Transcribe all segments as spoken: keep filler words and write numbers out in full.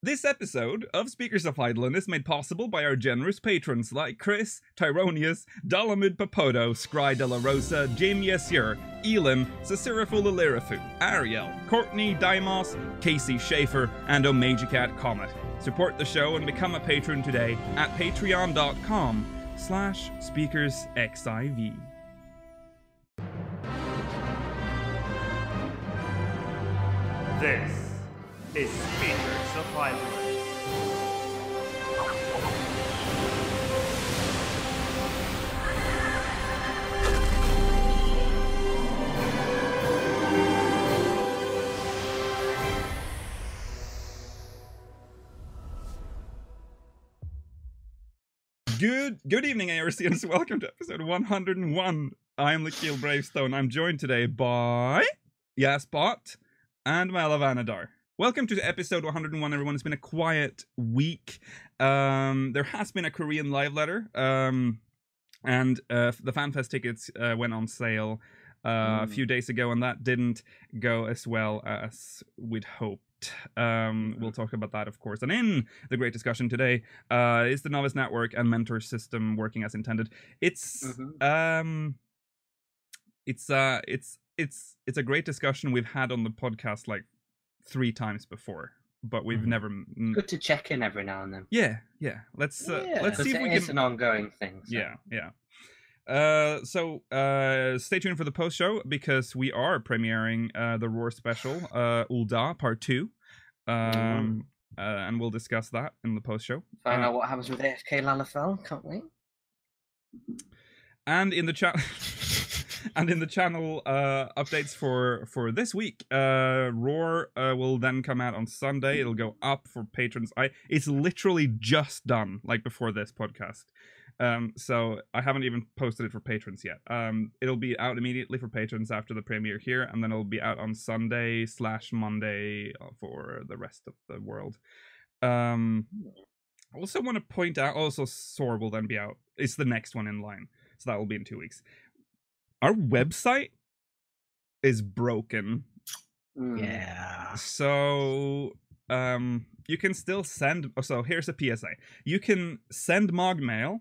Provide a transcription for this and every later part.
This episode of Speakers of Eidolon is made possible by our generous patrons like Chris, Tyronius, Dalamud Papodo, Scry de la Rosa, Jim Yesir, Elam, Cicerifu Lilirifu, Ariel, Courtney Dimos, Casey Schaefer, and Omegacat Comet. Support the show and become a patron today at patreon.com slash speakersxiv. This is Speakers of Eidolon. Good good evening, A R C, and welcome to episode one hundred one. I'm Lakeel Bravestone. I'm joined today by Yaspot and Malavanadar. Welcome to episode one hundred one, everyone. It's been a quiet week. Um, there has been a Korean live letter, um, and uh, the FanFest tickets uh, went on sale uh, mm. a few days ago, and that didn't go as well as we'd hoped. Um, we'll talk about that, of course. And in the great discussion today, uh, is the Novice Network and Mentor system working as intended? It's mm-hmm. um, it's uh, it's it's it's a great discussion we've had on the podcast like three times before, but we've mm-hmm. never. Mm, Good to check in every now and then. Yeah, yeah. Let's uh, yeah, let's see if we it's can. an ongoing thing. So. Yeah, yeah. Uh, so uh, stay tuned for the post show because we are premiering uh, the Roar special, uh, Ul'dah Part Two, um, mm. uh, and we'll discuss that in the post show. Find uh, out what happens with A F K Lalafell, can't wait. And in the chat, and in the channel uh, updates for for this week, uh, Roar uh, will then come out on Sunday. It'll go up for patrons. I it's literally just done, like before this podcast. Um, so I haven't even posted it for patrons yet. Um, it'll be out immediately for patrons after the premiere here, and then it'll be out on Sunday slash Monday for the rest of the world. Um, I also want to point out, also Soar will then be out. It's the next one in line, so that will be in two weeks. Our website is broken. Yeah. So um, you can still send. So here's a P S A. You can send Mogmail.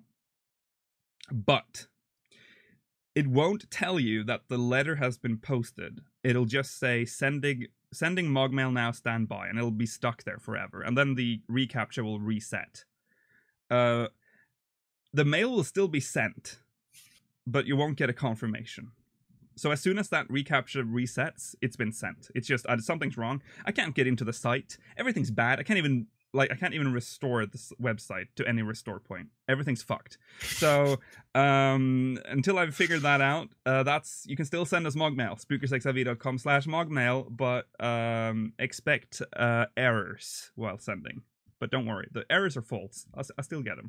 But it won't tell you that the letter has been posted. It'll just say sending sending Mogmail now, stand by, and it'll be stuck there forever. And then the reCAPTCHA will reset. Uh, the mail will still be sent, but you won't get a confirmation. So as soon as that reCAPTCHA resets, it's been sent. It's just uh, something's wrong. I can't get into the site. Everything's bad. I can't even. Like, I can't even restore this website to any restore point. Everything's fucked. So, um, until I've figured that out, uh, that's, you can still send us Mogmail, speakersxiv.com slash Mogmail, but, um, expect, uh, errors while sending. But don't worry, the errors are false. I'll, I'll still get them.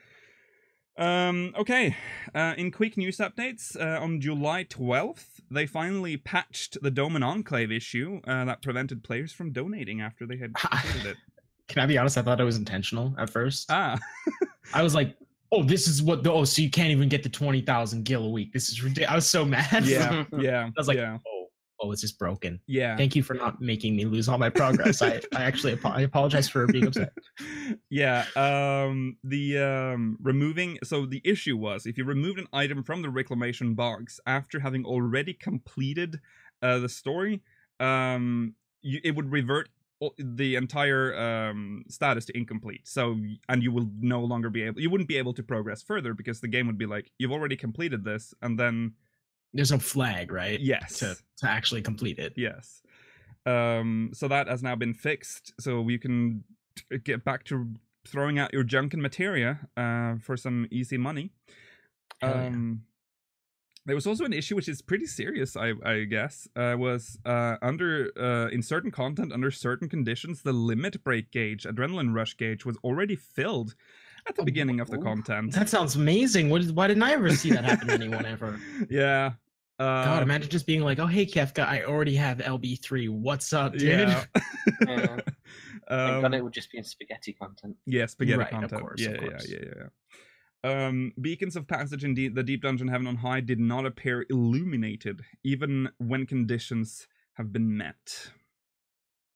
Um, okay, uh, in quick news updates, uh, on July twelfth, they finally patched the Dome and Enclave issue, uh, that prevented players from donating after they had completed it. Can I be honest? I thought it was intentional at first. Ah. I was like, oh, this is what the, oh, so you can't even get the twenty thousand gil a week. This is ridiculous. I was so mad. Yeah, yeah. I was like, yeah. oh, oh, it's just broken. Yeah. Thank you for not making me lose all my progress. I, I actually, I apologize for being upset. Yeah. Um, the, um, removing, so the issue was, if you removed an item from the reclamation box after having already completed, uh, the story, um, you, it would revert the entire um status to incomplete, so and you will no longer be able you wouldn't be able to progress further because the game would be like, you've already completed this, and then there's no flag, right? Yes, to, to actually complete it. Yes. Um so that has now been fixed, so you can t- get back to throwing out your junk and materia uh for some easy money. Hell um yeah. There was also an issue which is pretty serious, I, I guess, uh, was uh, under uh, in certain content, under certain conditions, the limit break gauge, adrenaline rush gauge, was already filled at the oh, beginning of the content. That sounds amazing. What is, why didn't I ever see that happen to anyone ever? Yeah. Uh, God, imagine just being like, oh, hey, Kefka, I already have L B three. What's up, dude? Yeah. yeah. Um, Thank God it would just be in spaghetti content. Yeah, spaghetti right, content. Of course, yeah, of course. yeah, yeah, yeah, yeah. Um, beacons of passage in the Deep Dungeon Heaven on High did not appear illuminated, even when conditions have been met.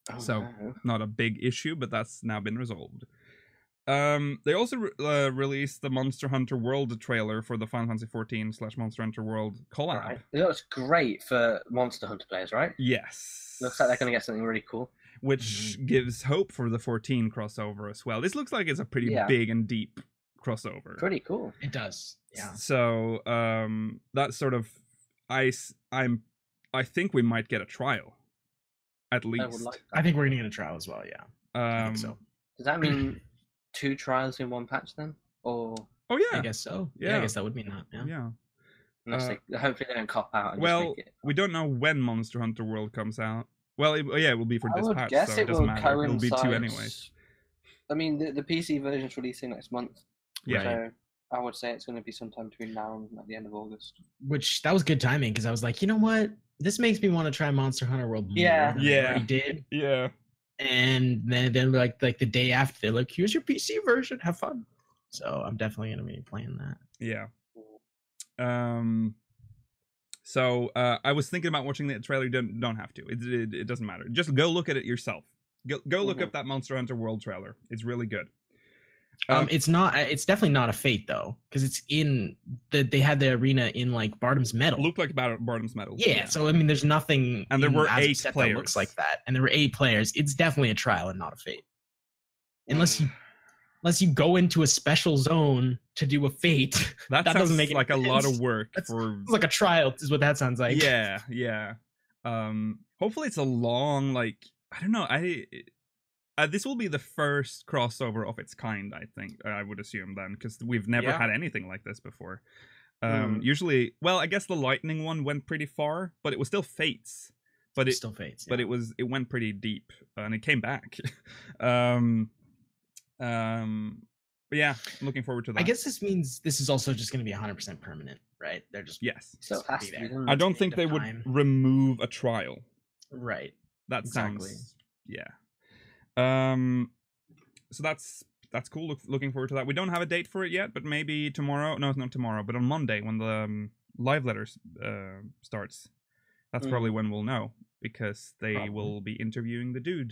Oh, So- no. Not a big issue, but that's now been resolved. Um, they also re- uh, released the Monster Hunter World trailer for the Final Fantasy fourteen slash Monster Hunter World collab. Right. It looks great for Monster Hunter players, right? Yes. Looks like they're going to get something really cool. Which gives hope for the fourteen crossover as well. This looks like it's a pretty Yeah. big and deep crossover. Pretty cool. It does. Yeah. So um, that's sort of I s- I'm I think we might get a trial, at least. I would like I think we're gonna get a trial as well. Yeah. I um, think so. Does that mean two trials in one patch then? Or Oh I yeah, guess so. Yeah. Yeah. I guess that would mean that. Yeah. yeah. unless Uh, they, hopefully they don't cop out and Well, just make it. we don't know when Monster Hunter World comes out. Well, it, yeah, it will be for I this would patch, guess so it it doesn't will matter. coincide. It'll be two anyways. I mean, the, the P C version's releasing next month. Yeah. So I would say it's going to be sometime between now and at the end of August. Which that was good timing because I was like, you know what? This makes me want to try Monster Hunter World more Yeah. than Yeah. I already did. Yeah. And then then like like the day after, they're like, here's your P C version. Have fun. So I'm definitely gonna be playing that. Yeah. Um. So uh, I was thinking about watching the trailer. You don't don't have to. It, it it doesn't matter. Just go look at it yourself. Go go look Mhm. up that Monster Hunter World trailer. It's really good. Um, Um, it's not. It's definitely not a Fate though, because it's in the. They had the arena in like Bardom's Metal. Looked like Bar- Bardom's Metal. Yeah, so I mean, there's nothing. And there in were Azure eight set players. that looks like that, and there were eight players. It's definitely a trial and not a Fate, unless you unless you go into a special zone to do a Fate. that, that sounds doesn't make any like a lot of sense. work That's- for. It's like a trial, is what that sounds like. yeah, yeah. Um. Hopefully, it's a long like I don't know. I. Uh, this will be the first crossover of its kind, I think. I would assume then, because we've never Yeah. had anything like this before. Um, Mm. Usually, well, I guess the lightning one went pretty far, but it was still Fates. But it, Still Fates. but yeah. it was, it went pretty deep, uh, and it came back. um, um, but yeah, I'm looking forward to that. I guess this means this is also just going to be one hundred percent permanent, right? They're just yes. So it just gonna has be to be, there. doesn't I it? don't End think of they would time. remove a trial. Right. That Exactly. sounds yeah. Um, so that's that's cool. Look, looking forward to that. We don't have a date for it yet, but maybe tomorrow. No, not tomorrow, but on Monday when the um, live letters uh, starts. That's Mm. probably when we'll know because they Probably. will be interviewing the dude.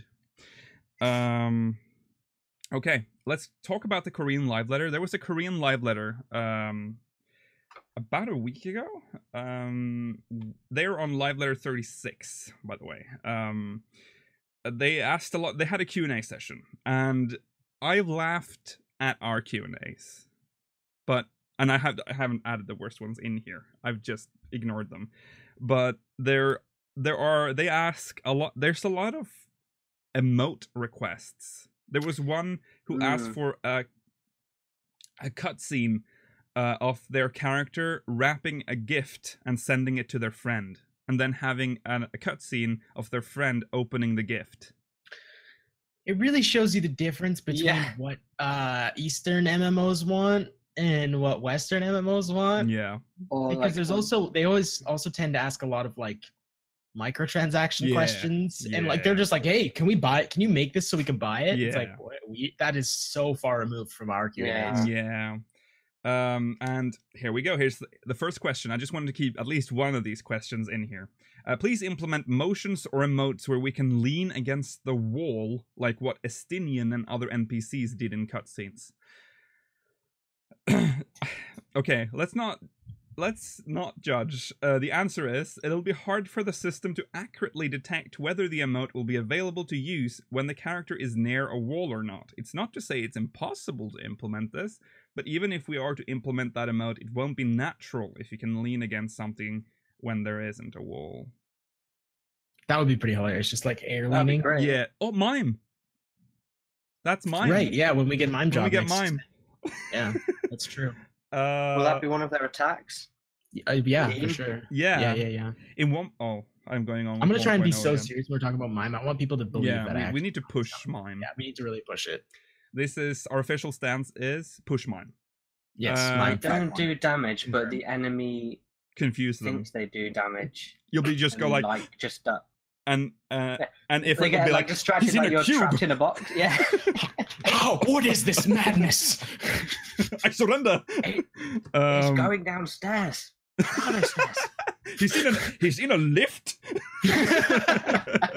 Um, okay, let's talk about the Korean live letter. There was a Korean live letter um about a week ago. Um, they're on live letter thirty-six, by the way. Um. They asked a lot. They had a Q and A session, and I've laughed at our Q and A's, but and I have I haven't added the worst ones in here. I've just ignored them. But there there are they ask a lot. There's a lot of emote requests. There was one who asked Mm. for a a cutscene uh, of their character wrapping a gift and sending it to their friend, and then having an, a cutscene of their friend opening the gift. It really shows you the difference between Yeah. what uh, Eastern M M Os want and what Western M M Os want. Yeah, Or Because like, there's also they always also tend to ask a lot of like microtransaction Yeah, questions, and like they're yeah. just like, "Hey, can we buy it? Can you make this so we can buy it?" It's like Yeah. what, we that is so far removed from our Q and As. Yeah. yeah. Um, and here we go. Here's the, the first question. I just wanted to keep at least one of these questions in here. Uh, please implement motions or emotes where we can lean against the wall, like what Estinian and other N P Cs did in cutscenes. Okay, let's not let's not judge. Uh, the answer is it'll be hard for the system to accurately detect whether the emote will be available to use when the character is near a wall or not. It's not to say it's impossible to implement this, but even if we are to implement that emote, it won't be natural if you can lean against something when there isn't a wall. That would be pretty hilarious, just like air That'd be leaning. great. Yeah. Oh, mime. That's mime. Right? Yeah, when we get mime When job we get next- mime. Yeah, that's true. Uh, Will that be one of their attacks? Uh, yeah, for Lean? sure. yeah. Yeah, yeah, yeah. In one, oh, I'm going on. I'm gonna with try and be one point oh so again. serious when we're talking about mime. I want people to believe Yeah, that. we, actually, we need to push mime. Yeah, we need to really push it. This is our official stance is push mime. Yes, Uh, mime They don't fact. do damage, but Confirmed. the enemy Confuse them. thinks they do damage. You'll be just go and, like, just uh, and uh, Yeah. and if they it will get be like like distracted, he's in like a you're cube. trapped in a box. Yeah. Oh, what is this madness? I surrender. It- He's Um, going downstairs. Downstairs. he's in a he's in a lift.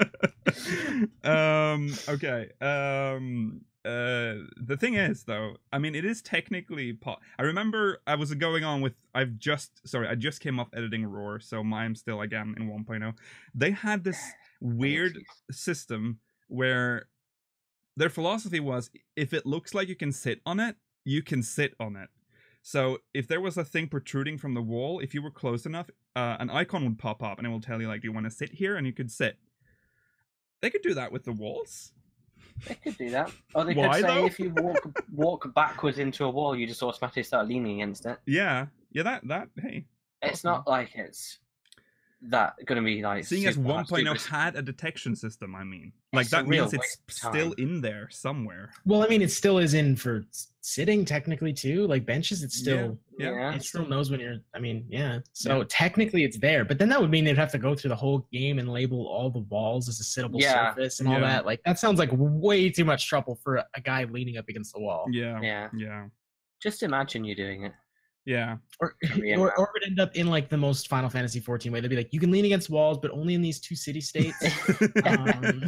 um. Okay. Um. Uh. The thing is, though, I mean, it is technically. Po- I remember I was going on with. I've just. Sorry, I just came off editing Roar, so I'm still again in one point oh. They had this weird system where their philosophy was, if it looks like you can sit on it, you can sit on it. So if there was a thing protruding from the wall, if you were close enough, uh, an icon would pop up and it will tell you, like, do you want to sit here? And you could sit. They could do that with the walls. They could do that. Or they Why, could say though? if you walk walk backwards into a wall, you just automatically start leaning against it. Yeah. Yeah, that, that, hey. It's not like it's that going to be like... Seeing as super one point oh super- had a detection system, I mean. Like, It's a that real means it's waste of time. still in there somewhere. Well, I mean, it still is in for s- sitting technically too. Like benches, it's still Yeah. Yeah. it still knows when you're. I mean, yeah. So Yeah. technically, it's there. But then that would mean they'd have to go through the whole game and label all the walls as a sittable Yeah. surface and all Yeah. that. Like that sounds like way too much trouble for a, a guy leaning up against the wall. Yeah. Yeah. Yeah. Just imagine you doing it. Yeah. Or, Yeah. or or it would end up in like the most Final Fantasy fourteen way. They'd be like, you can lean against walls, but only in these two city states. Um.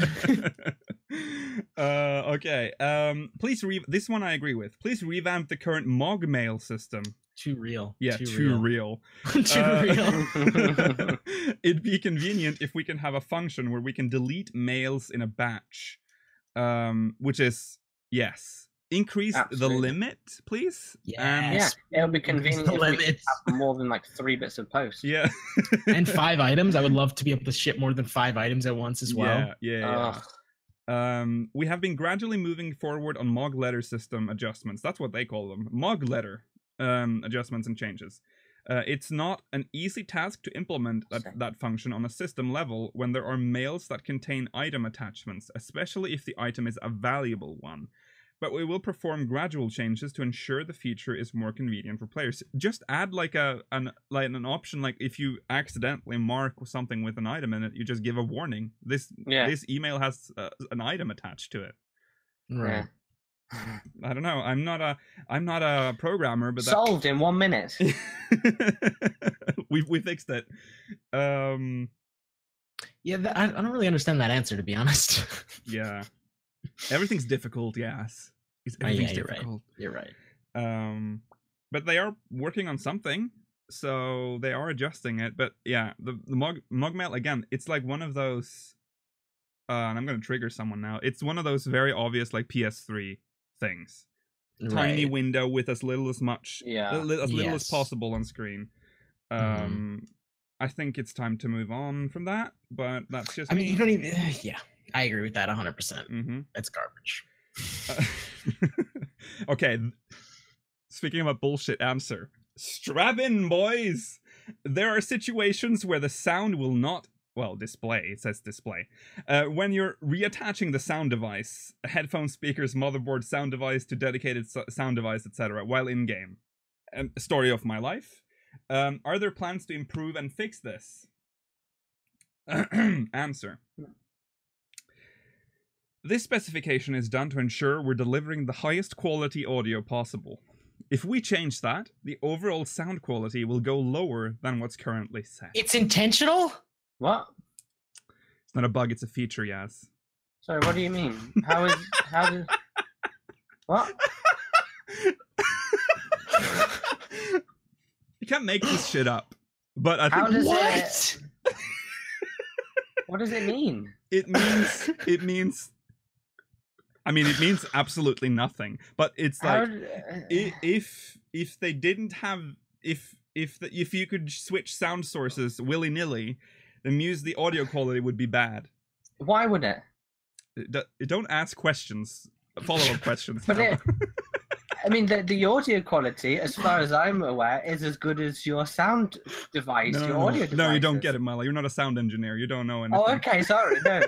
uh, okay. Um, please re. This one I agree with. Please revamp the current Mog mail system. Too real. Yeah, Too, too real. real. Too Uh, real. It'd be convenient if we can have a function where we can delete mails in a batch. Um, which is yes. Increase the Absolutely. limit, please. Yeah. Yeah, it'll be convenient The if we could limits. have more than like three bits of post. Yeah. And five items. I would love to be able to ship more than five items at once as well. Yeah, yeah, yeah. Ugh. Um, we have been gradually moving forward on Mog letter system adjustments. That's what they call them. Mog letter um, adjustments and changes. Uh, it's not an easy task to implement that, that function on a system level when there are mails that contain item attachments, especially if the item is a valuable one. But we will perform gradual changes to ensure the feature is more convenient for players. Just add like a an like an option, like if you accidentally mark something with an item in it, you just give a warning. This Yeah. this email has uh, an item attached to it. Right. Yeah. I don't know. I'm not a I'm not a programmer, but that... Solved in one minute. we we fixed it. Um, Yeah, that, I, I don't really understand that answer, to be honest. yeah, everything's difficult. Yes, it's, Oh, yeah, everything's you're right. difficult. You're right. Um, but they are working on something, so they are adjusting it. But yeah, the the mug mugmail again, it's like one of those. Uh, and I'm gonna trigger someone now. It's one of those very obvious like P S three things. Tiny Right. window with as little as much, Yeah. as little as Yes. possible on screen. Um, Mhm. I think it's time to move on from that, but that's just I mean, you don't even. Yeah, I agree with that one hundred percent. hmm It's garbage. Okay. Speaking of a bullshit answer, strap in, boys. There are situations where the sound will not, well, display. It says display. Uh, when you're reattaching the sound device, headphone speakers, motherboard, sound device to dedicated so- sound device, et cetera, while in game. Um, story of my life. Um, are there plans to improve and fix this? Answer. This specification is done to ensure we're delivering the highest quality audio possible. If we change that, the overall sound quality will go lower than what's currently set. It's intentional. What? It's not a bug, it's a feature, Yaz. Sorry, what do you mean? How is how does what? You can't make this shit up. But I How think does What? it? What does it mean? it means it means I mean it means absolutely nothing. But it's How like d- i- if if they didn't have if if the, if you could switch sound sources willy-nilly, the mus the audio quality would be bad. Why would it? D- Don't ask questions, follow-up questions. But now. it, I mean, the the audio quality, as far as I'm aware, is as good as your sound device, no, no, your no, audio no. device. No, you don't get it, Mala. You're not a sound engineer. You don't know anything. Oh, okay, sorry, no.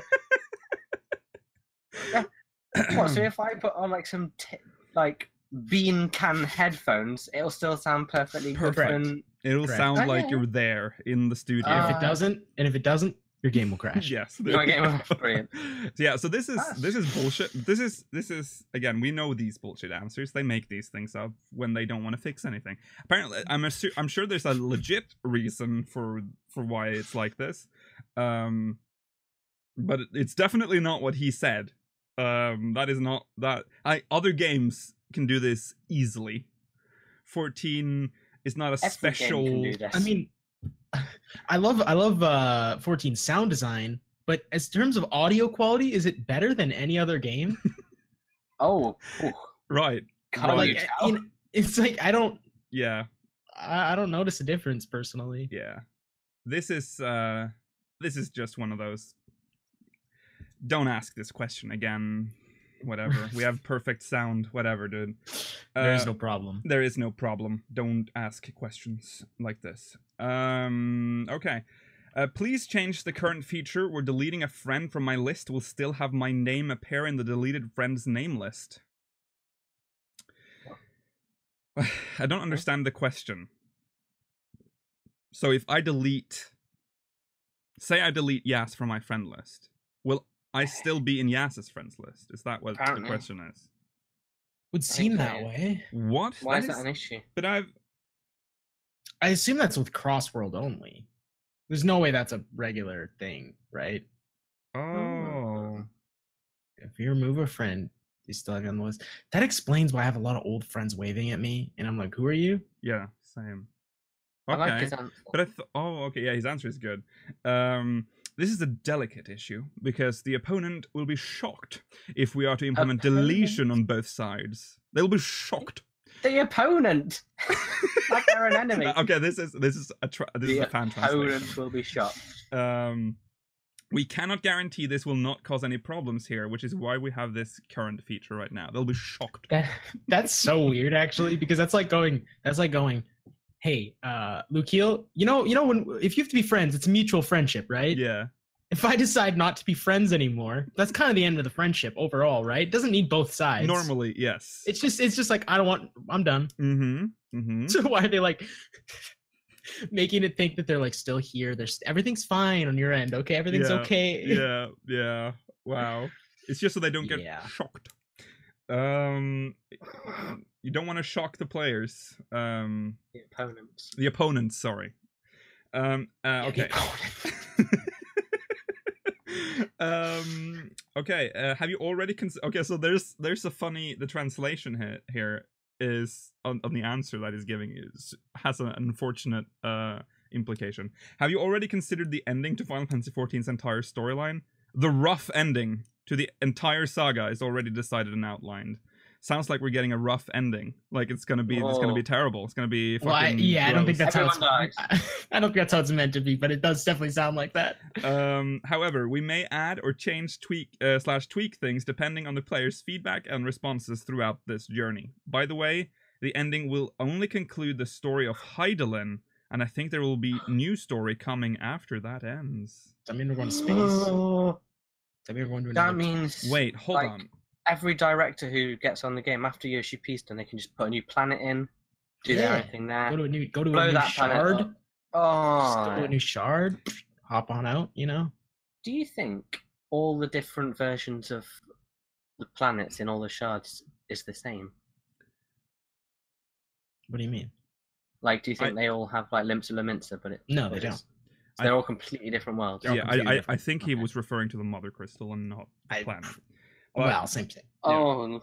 What, so if I put on like some t- like bean can headphones, it'll still sound perfectly good. Perfect. And It'll Correct. sound like Okay. you're there in the studio. Uh, if it doesn't, and if it doesn't, your game will crash. Yes. Your game will- brilliant. So yeah, so this is Gosh. this is bullshit. This is this is again, we know these bullshit answers. They make these things up when they don't want to fix anything. Apparently, I'm assu- I'm sure there's a legit reason for for why it's like this. Um but it's definitely not what he said. Um, that is not that. I other games can do this easily. fourteen is not a Every game special. can do this. I mean, I love I love uh, fourteen sound design, but as terms of audio quality, is it better than any other game? oh, ooh, Right. can't Right. you Like, tell? you know, it's like I don't Yeah. I, I don't notice a difference personally. Yeah. This is uh this is just one of those. Don't ask this question again. Whatever. We have perfect sound. Whatever, dude. There is Uh, no problem. There is no problem. Don't ask questions like this. Um. Okay. Uh, please change the current feature where deleting a friend from my list will still have my name appear in the deleted friend's name list. I don't understand the question. So if I delete... Say I delete Yas from my friend list. Will I still be in Yas's friends list? Is that what Apparently. the question is? Would seem Okay. that way. What? Why is That that an issue? But I've... I assume that's with Crossworld only. There's no way that's a regular thing, right? Oh. If you remove a friend, you still have you on the list. That explains why I have a lot of old friends waving at me, and I'm like, "Who are you?" Yeah, same. I like Okay. his answer. But I thought, oh, okay, yeah, his answer is good. Um, this is a delicate issue because the opponent will be shocked if we are to implement Opponent? deletion on both sides. They'll be shocked. The opponent, like they're an enemy. Okay, this is this is a tra- this the is a fan opponent translation. will be shot. Um, we cannot guarantee this will not cause any problems here, which is why we have this current feature right now. They'll be shocked. That that's so weird, actually, because that's like going. That's like going. Hey, uh, Lukiel, you know, you know, when if you have to be friends, it's a mutual friendship, right? Yeah, If I decide not to be friends anymore, that's kind of the end of the friendship overall, right? It doesn't need both sides. normally, yes. It's just, it's just like I don't want. I'm done. Mm-hmm. Mm-hmm. So why are they like making it think that they're like still here? There's everything's fine on your end. Okay, everything's Yeah, okay. Yeah, yeah. Wow. It's just so they don't get Yeah. shocked. Um, you don't want to shock the players. Um, The opponents. the opponents. Sorry. Um. Uh, okay. um. Okay. Uh, have you already? Cons- okay. So there's there's a funny. The translation here here is on, on the answer that he's giving is has an unfortunate uh implication. Have you already considered the ending to Final Fantasy fourteen's entire storyline? The rough ending to the entire saga is already decided and outlined. Sounds like we're getting a rough ending. Like it's gonna be, it's gonna be Whoa. terrible. It's gonna be fucking. Well, I, yeah, I don't think gross. that's how it's. Everyone I don't think that's how it's meant to be, but it does definitely sound like that. Um, however, we may add or change, tweak uh, slash tweak things depending on the player's feedback and responses throughout this journey. By the way, the ending will only conclude the story of Hydaelyn, and I think there will be new story coming after that ends. I mean, we're going to space. Oh, I mean, we're going to that another- means Wait, hold like, on. every director who gets on the game after Yoshi P's done, they can just put a new planet in, do their Yeah. own thing there. Go to a new, go to blow a new that planet shard. up. Oh, Just go to a new shard. Hop on out. You know. do you think all the different versions of the planets in all the shards is the same? What do you mean? Like, do you think I- they all have like Limsa Lominsa, but it? No, but they it's- don't. So they're all completely different worlds. They're all Yeah, completely I, I, I different. think he Okay. was referring to the Mother Crystal and not the I- planet. But- Well, same thing. Oh,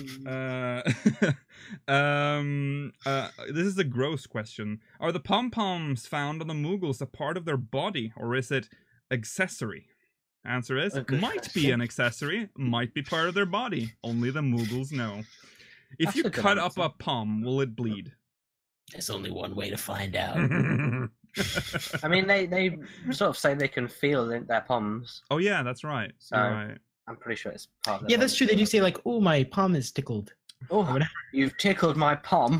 Uh, um, uh, this is a gross question. Are the pom-poms found on the Moogles a part of their body, or is it accessory? Answer is, A good might be question. an accessory, might be part of their body. Only the Moogles know. If That's you a good cut up answer. a pom, will it bleed? There's only one way to find out. I mean, they they sort of say they can feel their their palms. Oh yeah, that's right. So- You're right. I'm pretty sure it's part of. Yeah, their that's true. They body. do say like, "Oh, my palm is tickled." Oh, whatever. you've tickled my palm.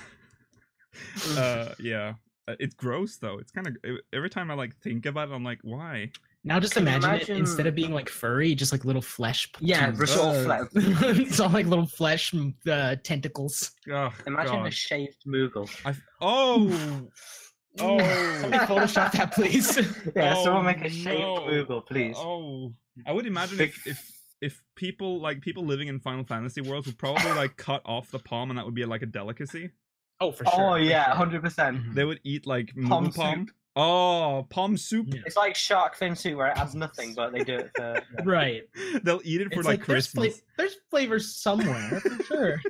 Uh, yeah. Uh, It's gross though. It's kind of every time I like think about it, I'm like, why? Now just Can you imagine, imagine- it instead of being like furry, just like little flesh. Yeah, tubes. sort of Uh, flat. It's all like little flesh uh, tentacles. Oh, Imagine a God. shaved Moogle. I f- oh. Oh. Somebody Photoshop that, please. Yeah, Oh, someone make a shaved no. Moogle, please. Oh, I would imagine if, if if people like people living in Final Fantasy worlds would probably like cut off the palm, and that would be like a delicacy. Oh, for sure. Oh for yeah, sure. hundred percent. Mhm. They would eat like Palm Moogle palm. soup. Oh, palm soup. Yeah. It's like shark fin soup where it adds nothing, but they do it for. Yeah. Right. They'll eat it for It's like, like, there's, Christmas. fla- there's flavors somewhere for sure.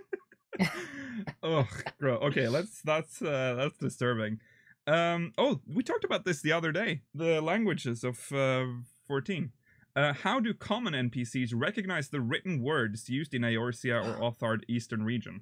Oh, bro. Okay, let's. That's uh, that's disturbing. Um. Oh, we talked about this the other day. The languages of uh, fourteen. Uh, how do common N P Cs recognize the written words used in Eorzea or Othard Eastern region?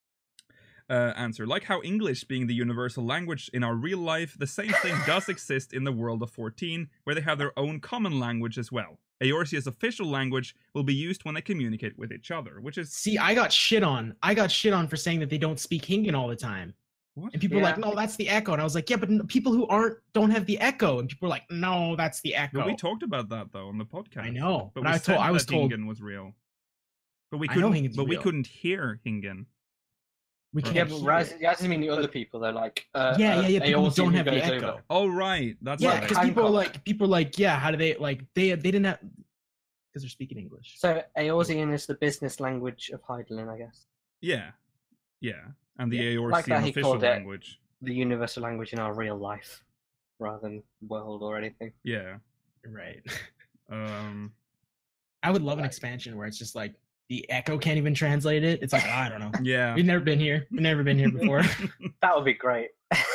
Uh, answer: like how English being the universal language in our real life, the same thing does exist in the world of fourteen, where they have their own common language as well. Eorzea's official language will be used when they communicate with each other, which is See, I got shit on. I got shit on for saying that they don't speak Hingan all the time. what? And people were like, Yeah. no, that's the echo. And I was like, yeah, but n- people who aren't don't have the echo. And people were like, no, that's the echo. But we talked about that though on the podcast. I know, but, but we I said told- I was that told- Hingen was real. But we I know couldn't. Hingen's But we real. couldn't hear Hingen. We Right. can't Yeah, but hear Raz, it. that doesn't mean the other people. They're like, uh, Yeah, uh, yeah, yeah. People who Eorzean don't who have the goes echo. over. Oh right, that's Yeah, right. because people are Hancock. like, people are like, yeah, how do they like they they didn't have because they're speaking English. So Eorzean is the business language of Hydaelyn, I guess. Yeah, yeah, and the Yeah, Eorzean like that he official called it. language. The universal language in our real life, rather than world or anything. Yeah. Right. Um. I would love an Right. expansion where it's just like the echo can't even translate it. It's like, I don't know. Yeah. We've never been here. We've never been here before. That would be great.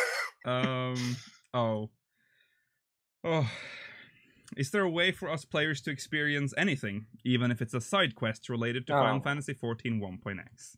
um. Oh. Oh. Is there a way for us players to experience anything, even if it's a side quest related to Oh. Final Fantasy fourteen one point x?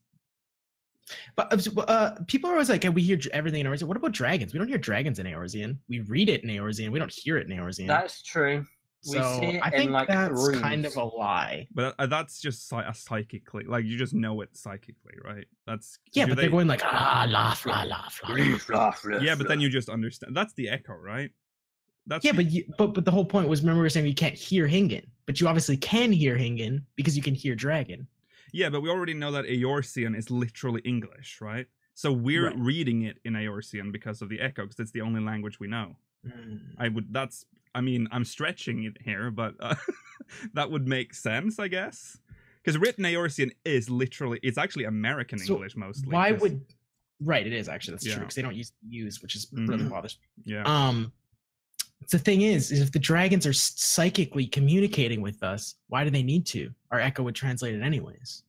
But uh, uh, people are always like, hey, we hear dr- everything in Eorzean. What about dragons? We don't hear dragons in Eorzean. We read it in Eorzean. We don't hear it in Eorzean. That's true. We so see it I in, think like, that's kind runes. of a lie. But uh, that's just psy- a psychically, like you just know it psychically, right? That's Yeah, do but they- they're going like, ah, laugh, la, laugh, la. Yeah, but then you just understand. That's the echo, right? That's Yeah, the- but you, but but the whole point was, remember we were saying you can't hear Hingen, but you obviously can hear Hingen because you can hear dragon. yeah, but we already know that Eorzean is literally English, right? So we're Right. reading it in Eorzean because of the echo, because it's the only language we know. Mm. I would. That's. I mean, I'm stretching it here, but uh, that would make sense, I guess. Because written Eorzean is literally. It's actually American So English mostly. Why 'cause- would? Right, it is actually that's true Yeah. because they don't use use, which is really Mhm. bothers. Yeah. Um, the thing is, is if the dragons are s- psychically communicating with us, why do they need to? Our echo would translate it anyways.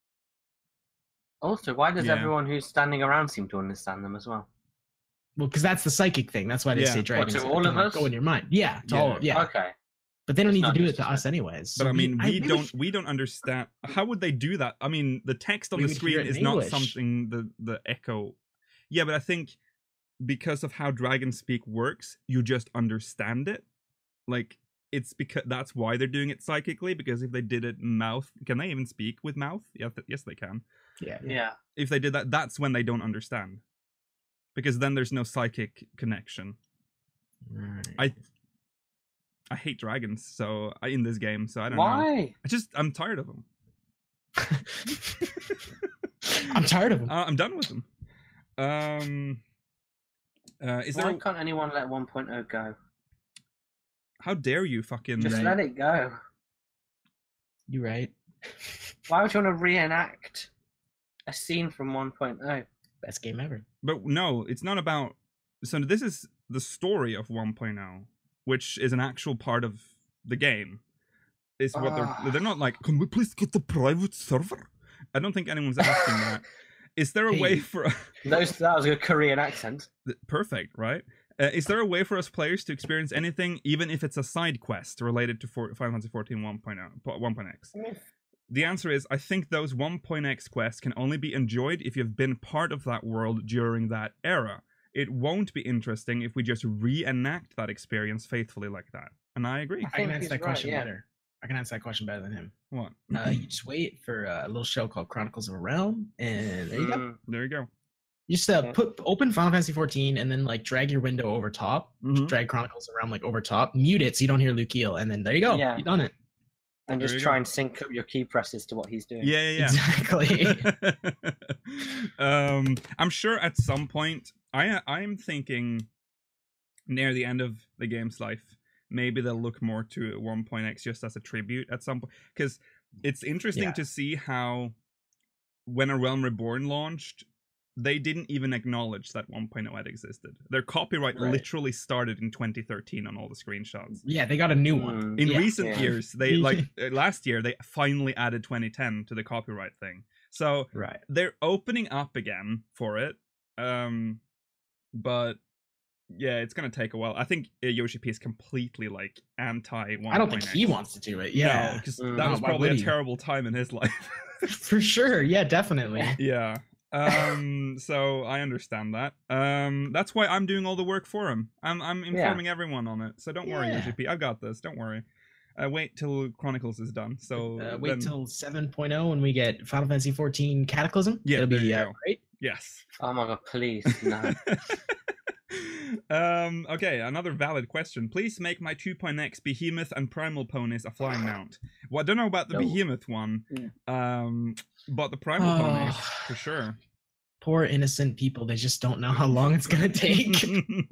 Also, why does Yeah. everyone who's standing around seem to understand them as well? Well, because that's the psychic thing. That's why they Yeah. say What, dragons to are all of gonna us? go in your mind. Yeah, to all. Yeah, Okay. but they don't It's need to not do it just to that. us anyways. But So I mean, we, really don't sh- we don't understand. How would they do that? I mean, the text on We the would screen hear it in is not English. something the the echo. Yeah, but I think because of how Dragon Speak works, you just understand it. Like it's because that's why they're doing it psychically. Because if they did it mouth, can they even speak with mouth? Yes, yes, they can. Yeah, Yeah. If they did that, that's when they don't understand. Because then there's no psychic connection. Right. I I hate dragons, so I, in this game, so I don't know. Why? I just I'm tired of them. I'm tired of them. Uh, I'm done with them. Um, uh, is there? Why A, can't anyone let one point oh go? how dare you, fucking? Just Right. let it go. You right? Why would you want to reenact a scene from one point oh? Best game ever. But no, it's not about. So this is the story of one point oh, which is an actual part of the game. Is what Ah. they're they're not like. Can we please get the private server? I don't think anyone's asking that. Is there a way Hey. for? Those, that was a Korean accent. Perfect, right? Uh, is there a way for us players to experience anything, even if it's a side quest related to for- Final Fantasy fourteen one point oh, one point x? The answer is, I think those one point x quests can only be enjoyed if you've been part of that world during that era. It won't be interesting if we just reenact that experience faithfully like that. And I agree. I I can think answer he's that right, question yeah. better. I can answer that question better than him. What? Uh, you just wait for uh, a little show called Chronicles of a Realm, and there you go. Mm. There you go. You just uh, Yeah. put open Final Fantasy fourteen, and then like drag your window over top. Mhm. Drag Chronicles of a Realm like over top. Mute it so you don't hear Lukiel, and then there you go. Yeah. You done it. And There just you try go. and sync up your key presses to what he's doing. Yeah, yeah, yeah. Exactly. um, I'm sure at some point, I I'm thinking near the end of the game's life, maybe they'll look more to one point x just as a tribute at some point, because it's interesting Yeah. to see how when A Realm Reborn launched, they didn't even acknowledge that one point oh had existed. Their copyright Right. literally started in twenty thirteen on all the screenshots. Yeah, they got a new one. Mm. In Yeah. recent Yeah. years, they like uh, last year they finally added twenty ten to the copyright thing. So Right. they're opening up again for it. Um, but yeah, it's gonna take a while. I think uh, Yoshi P is completely like anti. I don't think he wants to do it. Yeah, because Mm. that No, was why probably would a he? terrible time in his life. for sure. Yeah, definitely. Yeah. Um. So I understand that. Um. That's why I'm doing all the work for him. I'm I'm informing everyone on it. So don't worry, Yeah. Yoshi P. I got this. Don't worry. Uh, wait till Chronicles is done. So Uh, wait then- till seven point oh when we get Final Fantasy fourteen Cataclysm. Yeah, It'll there be you uh, go. great. yes. Oh my god, please, no. um. Okay. Another valid question. Please make my two point X Behemoth and Primal ponies a flying mount. Well, I don't know about the No. Behemoth one. Mm. Um. But the Primal Oh. ponies for sure. Poor innocent people. They just don't know how long it's gonna take.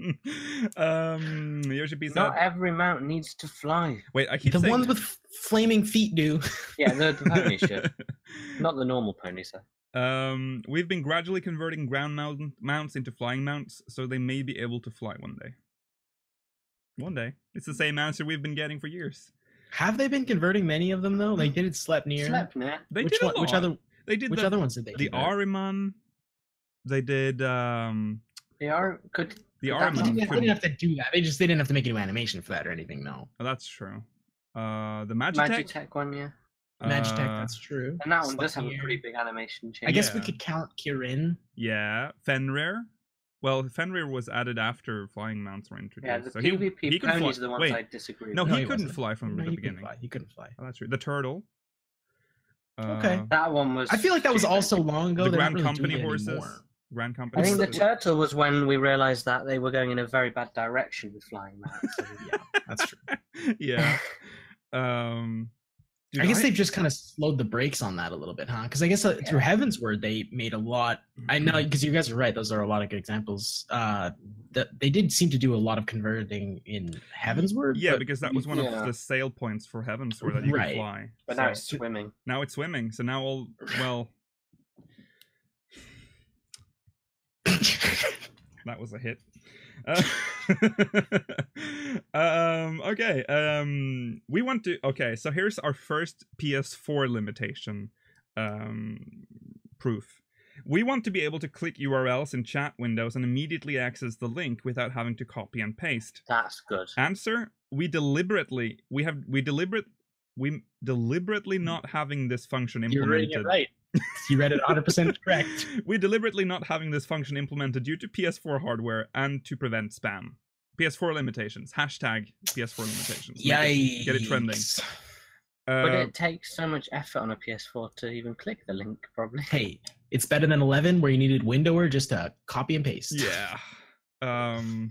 um. Yoshi P said. Not every mount needs to fly. Wait, I keep the saying ones with f- flaming feet do. Yeah, the, the pony should. Not the normal ponies, though. Um, we've been gradually converting ground mount- mounts into flying mounts, so they may be able to fly one day. One day. It's the same answer we've been getting for years. Have they been converting many of them though? They did Sleipnir. Sleipnir. They which did a one? Which lot. other? They did Which the, other ones did they? the convert? Ariman. They did um They are good. the But that They Ariman. one- didn't, they couldn't- didn't have to do that. They just they didn't have to make a new animation for that or anything. No. Oh, that's true. Uh, the Magitech. Magitech one, yeah. Magitech, uh, that's true. And that one does have a Sleipnir. pretty big animation change. I guess we Yeah. could count Kirin. Yeah, Fenrir. Well, Fenrir was added after flying mounts were introduced. Yeah, the so he, PvP he could ponies fly. are the ones Wait, I disagree no, with. he he couldn't wasn't. fly from No, the he couldn't beginning. fly. He couldn't fly. Oh, that's true. The turtle. Okay. Uh, That one was. I feel like that was stupid. also long ago. the They're not Grand really Company doing it horses. anymore. Grand Company. I think the horses. turtle was when we realized that they were going in a very bad direction with flying mounts. So, Yeah, that's true. yeah. Um, dude, I guess they've just kind of slowed the brakes on that a little bit, huh? Because I guess uh, through Heaven's Word they made a lot. I know because you guys are right; those are a lot of good examples. Uh, that they did seem to do a lot of converting in Heaven's Word. Yeah, but because that was one Yeah. of the sale points for Heaven's Word that you Right. could fly. but So- now it's swimming. now it's swimming. So now all well, that was a hit. Uh, um. Okay. Um. We want to. Okay. So here's our first P S four limitation. Um. Proof. We want to be able to click U R Ls in chat windows and immediately access the link without having to copy and paste. That's good. Answer: We deliberately we have we deliberate we deliberately not having this function You're reading implemented. it right. You read it one hundred percent correct. We deliberately not having this function implemented due to P S four hardware and to prevent spam. P S four limitations. Hashtag P S four limitations. Make it- Yikes! Get it trending. But Uh, it takes so much effort on a P S four to even click the link, probably. Hey, it's better than eleven where you needed windower just to copy and paste. yeah. Um.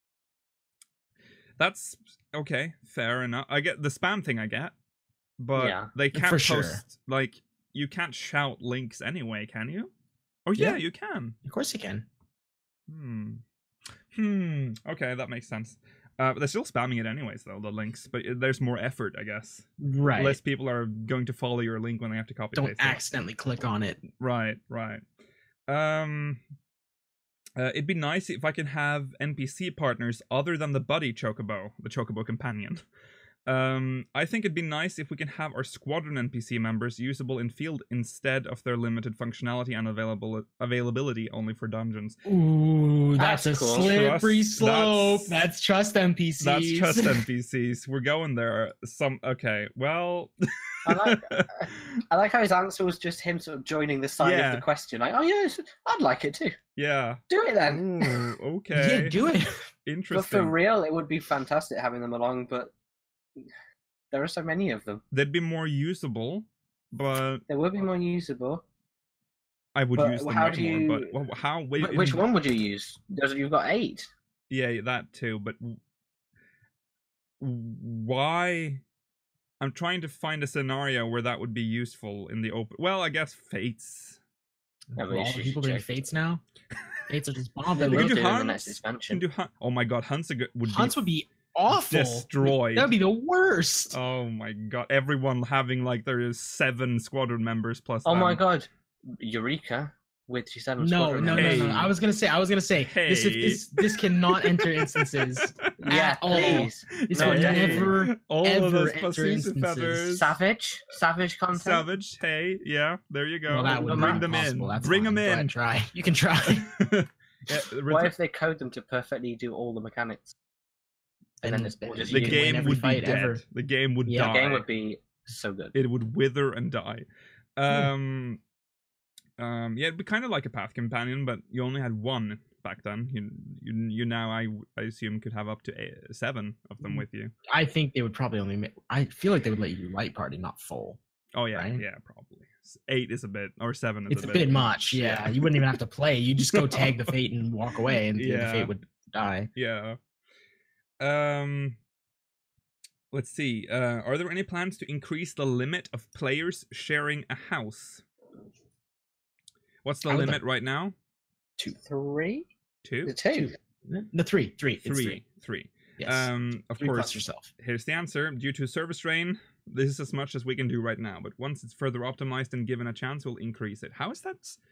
That's okay. Fair enough. I get the spam thing. I get, but Yeah. they can't For post sure. like you can't shout links anyway, can you? Oh yeah, Yeah. you can. Of course you can. Hmm. Hmm. Okay, that makes sense. Uh, but they're still spamming it anyways, though the links. But it- there's more effort, I guess. Right. Less people are going to follow your link when they have to copy Don't paste it. accidentally click on it. Right, right. Um, uh, it'd be nice if I can have N P C partners other than the buddy chocobo, the chocobo companion. Um, I think it'd be nice if we can have our squadron N P C members usable in field instead of their limited functionality and available availability only for dungeons. Ooh, that's, That's a cool. slippery Trust- slope. that's- That's, trust N P Cs. That's trust N P Cs. We're going there. Some okay. Well, I like, I like how his answer was just him sort of joining the side Yeah. of the question. Like, oh yes, I'd like it too. yeah. Do it then. Ooh, okay. Yeah, do it. But Interesting. for real, it would be fantastic having them along. But there are so many of them. They'd be more usable, but They would be more usable. I would But use them how way do more. you- But well, how? Wait, Wh- Which in- one would you use? There's, you've got eight. Yeah, that too. But w- why? I'm trying to find a scenario where that would be useful in the open. Well, I guess Fates. Yeah, but All you the should people doing check. fates now. Fates are just They bombing. We will can do do in the next Hunts. expansion. Can do Hun- Oh my god, Hunts would Hunts be would be awful. destroyed. That'd be the worst. Oh my god, everyone having like there is seven squadron members plus. Oh my them. god, Eureka with G seven No, Squadron no, no, members. no, no. I was gonna say, I was gonna say, this is Hey. this this cannot enter instances Yeah, at all. please. This No, would yeah. never, All of ever those enter pussies and instances. feathers. Savage, Savage content. Savage. Hey, yeah, there you go. Well, that would Bring be them impossible. in. That's Bring fine. them Go ahead, in. try. You can try. Yeah, What ret- if they code them to perfectly do all the mechanics? And then And it's all just the you you. can win game every would be fight dead. ever. The game would Yeah. die. The game would be so good. It would wither and die. Um, um, yeah, it'd be kind of like a path companion, but you only had one back then. You, you, you now, I, I assume, could have up to eight, seven of them with you. I think they would probably only make. I feel like they would let you do light party, not full. Oh yeah, Right? yeah, probably. Eight is a bit, or seven is It's a a bit, bit much. Yeah, you wouldn't even have to play. You just go tag the fate and walk away, and Yeah. the fate would die. Yeah. Um. Let's see. Uh, are there any plans to increase the limit of players sharing a house? What's the I would limit right now? Three? Two? The two. The three, three, it's Three. three. Three. Yes. Um, of three course, plus yourself. here's the answer. Due to server strain, this is as much as we can do right now. But once it's further optimized and given a chance, we'll increase it. How is that? s-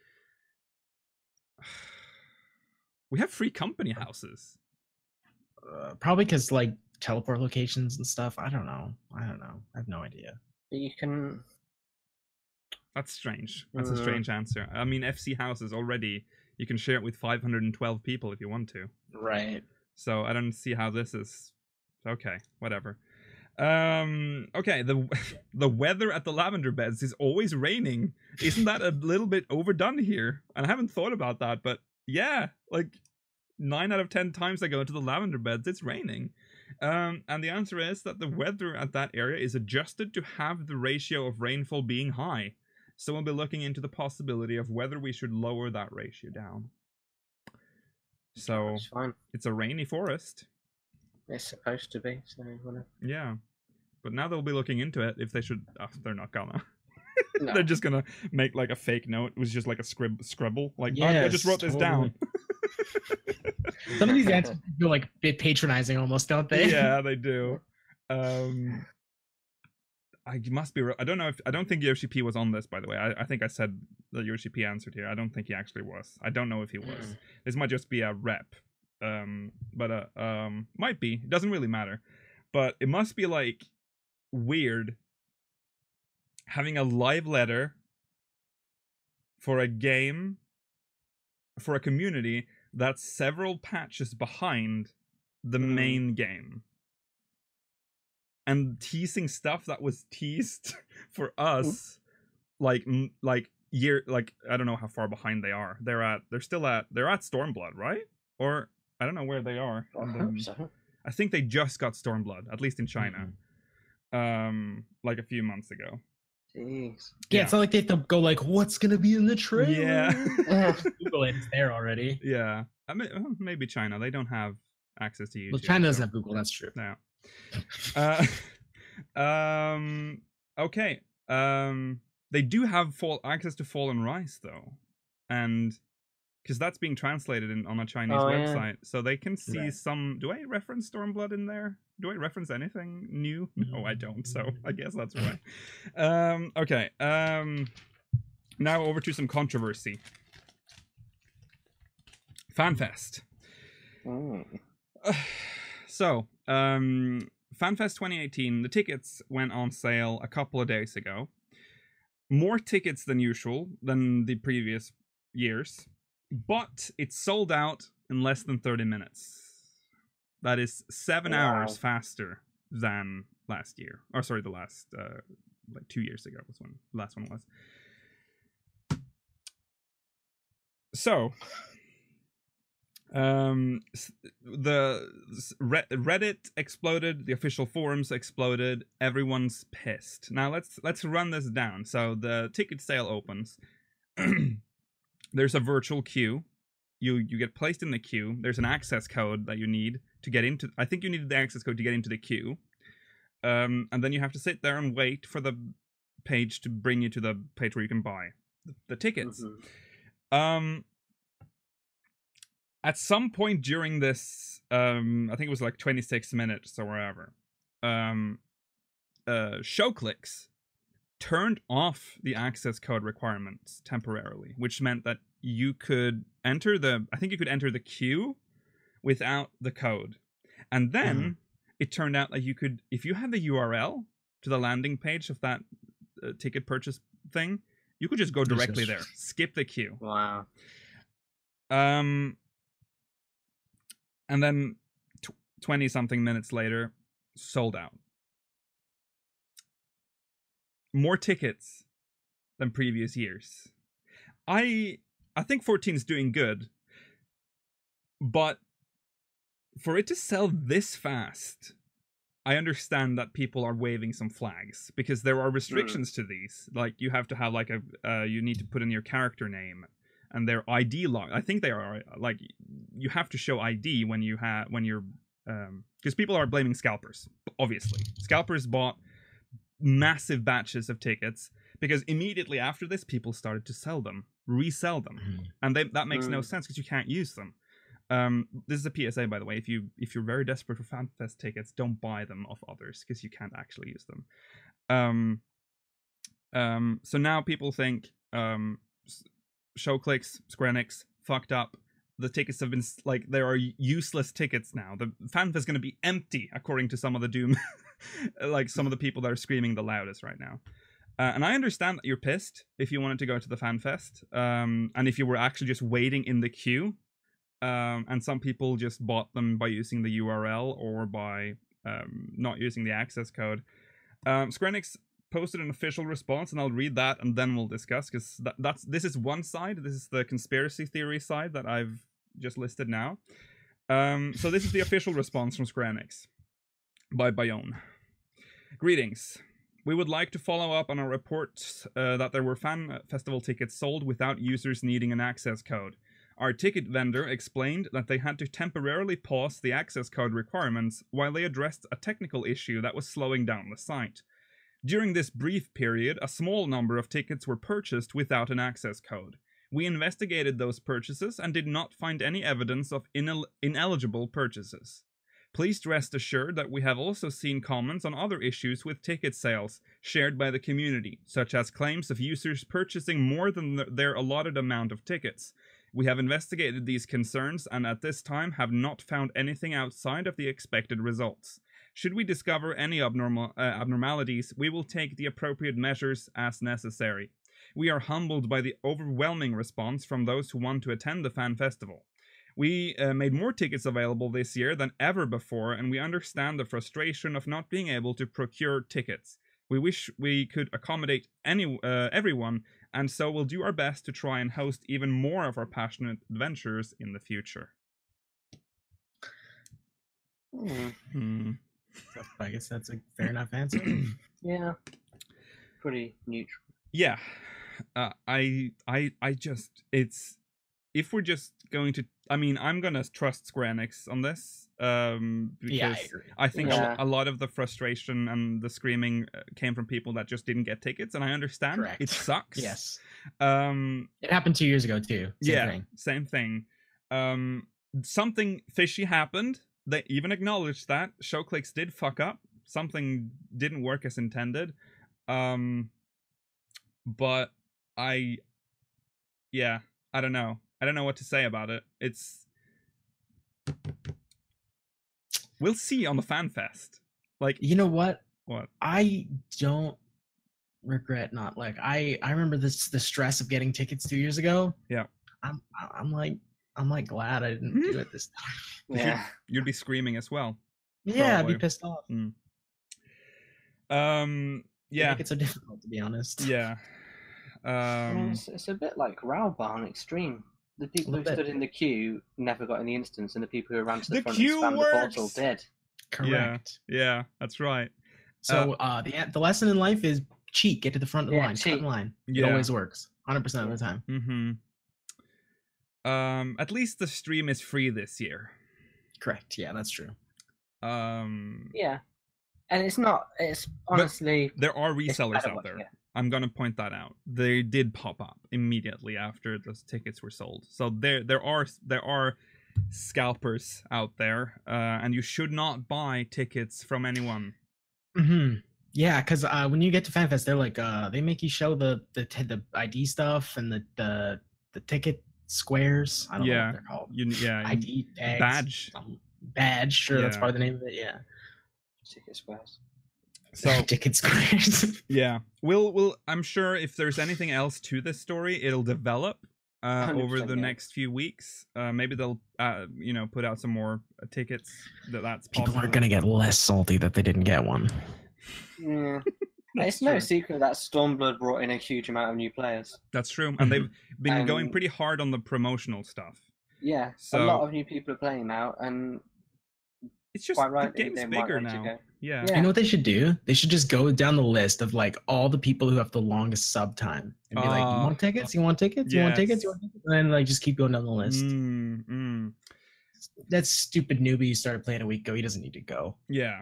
We have free company houses. Uh, probably because like teleport locations and stuff. I don't know. I don't know. I have no idea. You can. That's strange. That's a Uh. strange answer. I mean, F C houses already, you can share it with five hundred twelve people if you want to. Right. So I don't see how this is. Okay, whatever. Um. Okay. The the weather at the lavender beds is always raining. Isn't that a little bit overdone here? And I haven't thought about that, but yeah, like nine out of ten times I go to the lavender beds, it's raining. Um, and the answer is that the weather at that area is adjusted to have the ratio of rainfall being high. So we'll be looking into the possibility of whether we should lower that ratio down. So It's fine. it's a rainy forest. It's supposed to be. So you wanna... Yeah. But now they'll be looking into it if they should. Oh, they're not gonna. No. They're just gonna make like a fake note. It was just like a scrib- scribble. Like, oh, I Yes, just wrote this down. Some of these answers feel like a bit patronizing almost, don't they? Yeah, they do. Um, I must be. I don't know if I don't think Yoshi P was on this. By the way, I, I think I said that Yoshi P answered here. I don't think he actually was. I don't know if he was. Mm. This might just be a rep. Um, but uh, um, might be. It doesn't really matter. But it must be like weird having a live letter for a game for a community that's several patches behind the Mm. main game and teasing stuff that was teased for us like m- like year like I don't know how far behind they are. They're at they're still at they're at Stormblood, right? Or I don't know where they are. I in hope the- so. I think they just got Stormblood, at least in China, um, like a few months ago. Jeez. Yeah, it's not like they have to go like, what's gonna be in the trailer? Yeah. Google it, it's there already. Yeah, I mean, uh, maybe China. They don't have access to YouTube. Well, China doesn't so- have Google, that's true. No. Uh, um. Okay. Um. They do have fall access to Fallen Rise though, and because that's being translated in on a Chinese Oh, yeah. website, so they can see Right. some. Do I reference Stormblood in there? Do I reference anything new? No, I don't. So I guess that's right. Um. Okay. Um. Now over to some controversy. FanFest. Mm. So, um, FanFest twenty eighteen, the tickets went on sale a couple of days ago. More tickets than usual, than the previous years, but it sold out in less than thirty minutes. That is seven Wow. hours faster than last year. Or sorry, the last, uh, like two years ago was when the last one was. So, um s- the s- Re- Reddit exploded, the official forums exploded, everyone's pissed. Now let's let's run this down. So the ticket sale opens. There's a virtual queue. You you get placed in the queue. There's an access code that you need to get into. I think you needed the access code to get into the queue. Um and then you have to sit there and wait for the page to bring you to the page where you can buy the, the tickets. Mhm. Um, at some point during this, um, I think it was like twenty-six minutes or wherever, um, uh, ShowClicks turned off the access code requirements temporarily, which meant that you could enter the, I think you could enter the queue without the code. And then Mhm. it turned out that you could, if you had the U R L to the landing page of that uh, ticket purchase thing, you could just go Just- directly there, skip the queue. Wow. Um, and then twenty something minutes later, sold out. More tickets than previous years. I I think fourteen is doing good, but for it to sell this fast, I understand that people are waving some flags because there are restrictions mm. to these. Like you have to have like a uh, you need to put in your character name and their I D log. I think they are like you have to show I D when you have when you're um because people are blaming scalpers. Obviously, scalpers bought massive batches of tickets because immediately after this, people started to sell them, resell them, mm. and they, that makes mm. no sense because you can't use them. Um, this is a P S A, by the way. If you if you're very desperate for FanFest tickets, don't buy them off others because you can't actually use them. Um, um, so now people think um, ShowClicks, Square Enix fucked up. The tickets have been like there are useless tickets now. The FanFest is going to be empty, according to some of the doom, like some of the people that are screaming the loudest right now. Uh, and I understand that you're pissed if you wanted to go to the FanFest, um, and if you were actually just waiting in the queue. Um, and some people just bought them by using the U R L or by um, not using the access code. Um, Square Enix posted an official response, and I'll read that, and then we'll discuss, because that, that's this is one side. This is the conspiracy theory side that I've just listed now. Um, so this is the official response from Square Enix by Bayonne. Greetings. We would like to follow up on our report uh, that there were fan festival tickets sold without users needing an access code. Our ticket vendor explained that they had to temporarily pause the access code requirements while they addressed a technical issue that was slowing down the site. During this brief period, a small number of tickets were purchased without an access code. We investigated those purchases and did not find any evidence of inel- ineligible purchases. Please rest assured that we have also seen comments on other issues with ticket sales shared by the community, such as claims of users purchasing more than th- their allotted amount of tickets. We have investigated these concerns and at this time have not found anything outside of the expected results. Should we discover any abnormal, uh, abnormalities, we will take the appropriate measures as necessary. We are humbled by the overwhelming response from those who want to attend the fan festival. We uh, made more tickets available this year than ever before, and we understand the frustration of not being able to procure tickets. We wish we could accommodate any uh, everyone, and so we'll do our best to try and host even more of our passionate adventures in the future. Mm. Hmm. So I guess that's a fair enough answer. Yeah. Pretty neutral. Yeah. Uh, I I I just it's if we're just going to I mean I'm gonna trust Square Enix on this um because yeah, I, agree. I think yeah. a, a lot of the frustration and the screaming came from people that just didn't get tickets, and I understand. Correct. It sucks. Yes. Um it happened two years ago too. Same yeah, thing. same thing. Um something fishy happened. They even acknowledged that ShowClicks did fuck up. Something didn't work as intended. Um but I yeah, I don't know. I don't know what to say about it. It's we'll see on the FanFest. Like, you know what? What? I don't regret not like I I remember this the stress of getting tickets two years ago. Yeah. I'm I'm like I'm like glad I didn't do it this time. Yeah. You'd, you'd be screaming as well. Yeah, Probably. I'd be pissed off. Mm. Um. Yeah. It's so difficult to be honest. Yeah. I mean, Um. it's, it's a bit like Raoba on Extreme. The people who bit. stood in the queue never got in the instance, and the people who ran to the, The front queue and spammed works! the portal did. Correct. Yeah. That's right. So uh, the the lesson in life is cheat, get to the front of the Yeah, line, cut cheat. in line. It Yeah. always works, one hundred percent of the time. Mm-hmm. Um. At least the stream is free this year. Correct. Yeah, that's true. Um. Yeah, and it's not. It's honestly. There are it's resellers better out watch- there. yeah. I'm gonna point that out. They did pop up immediately after those tickets were sold. So there, there are there are scalpers out there, uh, and you should not buy tickets from anyone. Mm-hmm. Yeah, because uh, when you get to FanFest, they're like, uh, they make you show the the t- the I D stuff and the the, the ticket squares. I don't know Yeah. what they're called. You, yeah, I D tags. badge. um, badge. Sure, that's Yeah. part of the name of it. Yeah. Ticket squares. So Ticket squares. yeah, we'll we'll. I'm sure if there's anything else to this story, it'll develop uh, over one hundred percent, the yeah. next few weeks. Uh, maybe they'll uh, you know put out some more uh, tickets that that's People possible. aren't gonna get less salty that they didn't get one. Yeah. That's It's no true. secret that Stormblood brought in a huge amount of new players. That's true, and they've been going And- pretty hard on the promotional stuff. Yeah, So- a lot of new people are playing now, and It's just quite right, the game's they might bigger want to now. go. Yeah. Yeah. You know what they should do? They should just go down the list of like all the people who have the longest sub time and be like, "You Uh, want tickets? You want tickets? You want tickets? You yes. want tickets?" And then like just keep going down the list. Mm, mm, That stupid newbie who started playing a week ago. He doesn't need to go. yeah.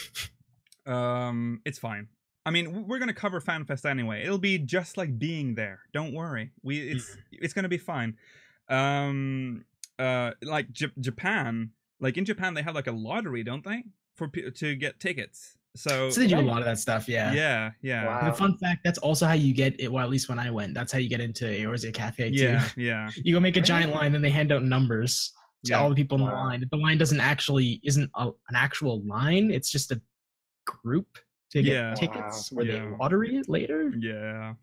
Um, it's fine. I mean, w- we're gonna cover FanFest anyway. It'll be just like being there. Don't worry. We it's it's gonna be fine. Um, uh, like J- Japan, like in Japan, they have like a lottery, don't they, for pe- to get tickets. So So they do a Right. lot of that stuff. Yeah. yeah, yeah, Wow. And a fun fact: that's also how you get it. Well, at least when I went, that's how you get into Eorzea Cafe too. yeah, yeah, You go make a giant line, then they hand out numbers to Yeah. all the people in the Wow. line. The line doesn't actually isn't a, an actual line. It's just a group to get Yeah. tickets Wow. where Yeah. they lottery it later. yeah.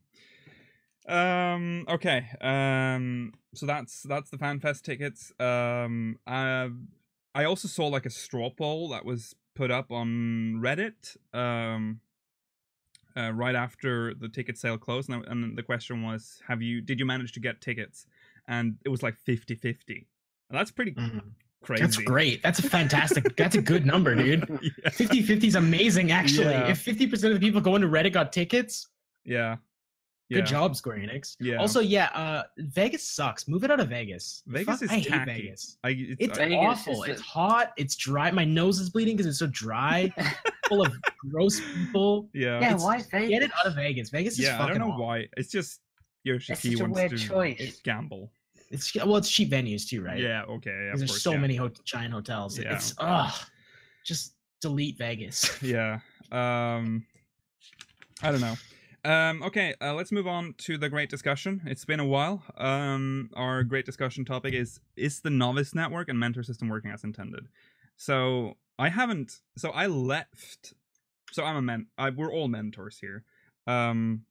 Um. Okay. Um. So that's that's the FanFest tickets. Um. Uh, I also saw like a straw poll that was put up on Reddit. Um. Uh, right after the ticket sale closed, and, and the question was, "Have you? Did you manage to get tickets?" And it was like fifty-fifty. And that's pretty Mhm. crazy. That's great. That's a fantastic. That's a good number, dude. yeah. fifty fifty is amazing, actually. Yeah. If fifty percent of the people going to Reddit got tickets, Yeah. good Yeah. job, Square Enix. Yeah. Also, yeah, uh, Vegas sucks. Move it out of Vegas. Vegas Fuck, is I hate tacky. Vegas. I, it's, It's I- Vegas awful. is It's the- hot. It's dry. My nose is bleeding because it's so dry. Full of gross people. yeah. Yeah, It's- why is Vegas? Get it out of Vegas. Vegas is Yeah. I fucking don't know awful. why. It's just Yoshi It's such a wants weird to choice. gamble. It's well, it's cheap venues too, right? Yeah. Okay. Yeah, of Because there's course, so yeah. many ho- giant hotels. Yeah. It's ugh. Just delete Vegas. Yeah. Um. I don't know. Um. Okay. Uh, let's move on to the great discussion. It's been a while. Um. Our great discussion topic is: Is the Novice Network and Mentor System working as intended? So I haven't. So I left. So I'm a men. I, we're all mentors here. Um.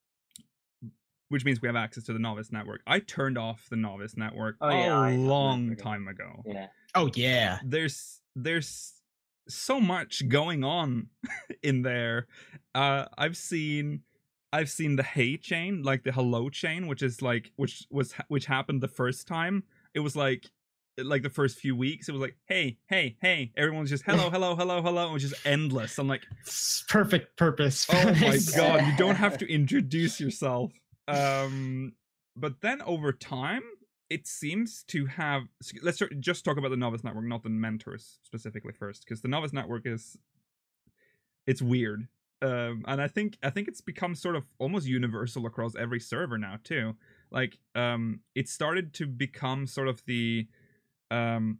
Which means we have access to the Novice Network. I turned off the Novice Network Oh, yeah, a I have long Network. time ago. Yeah. Oh yeah. there's there's so much going on in there. Uh I've seen I've seen the hey chain, like the hello chain, which is like which was which happened the first time. It was like like the first few weeks, it was like hey, hey, hey. Everyone's just hello, hello, hello, hello. It was just endless. I'm like, It's perfect purpose. for oh my this. god, you don't have to introduce yourself. Um but then over time it seems to have let's start- just talk about the Novice Network, not the mentors specifically first, because the Novice Network is it's weird. Um and I think I think it's become sort of almost universal across every server now too. Like um it started to become sort of the um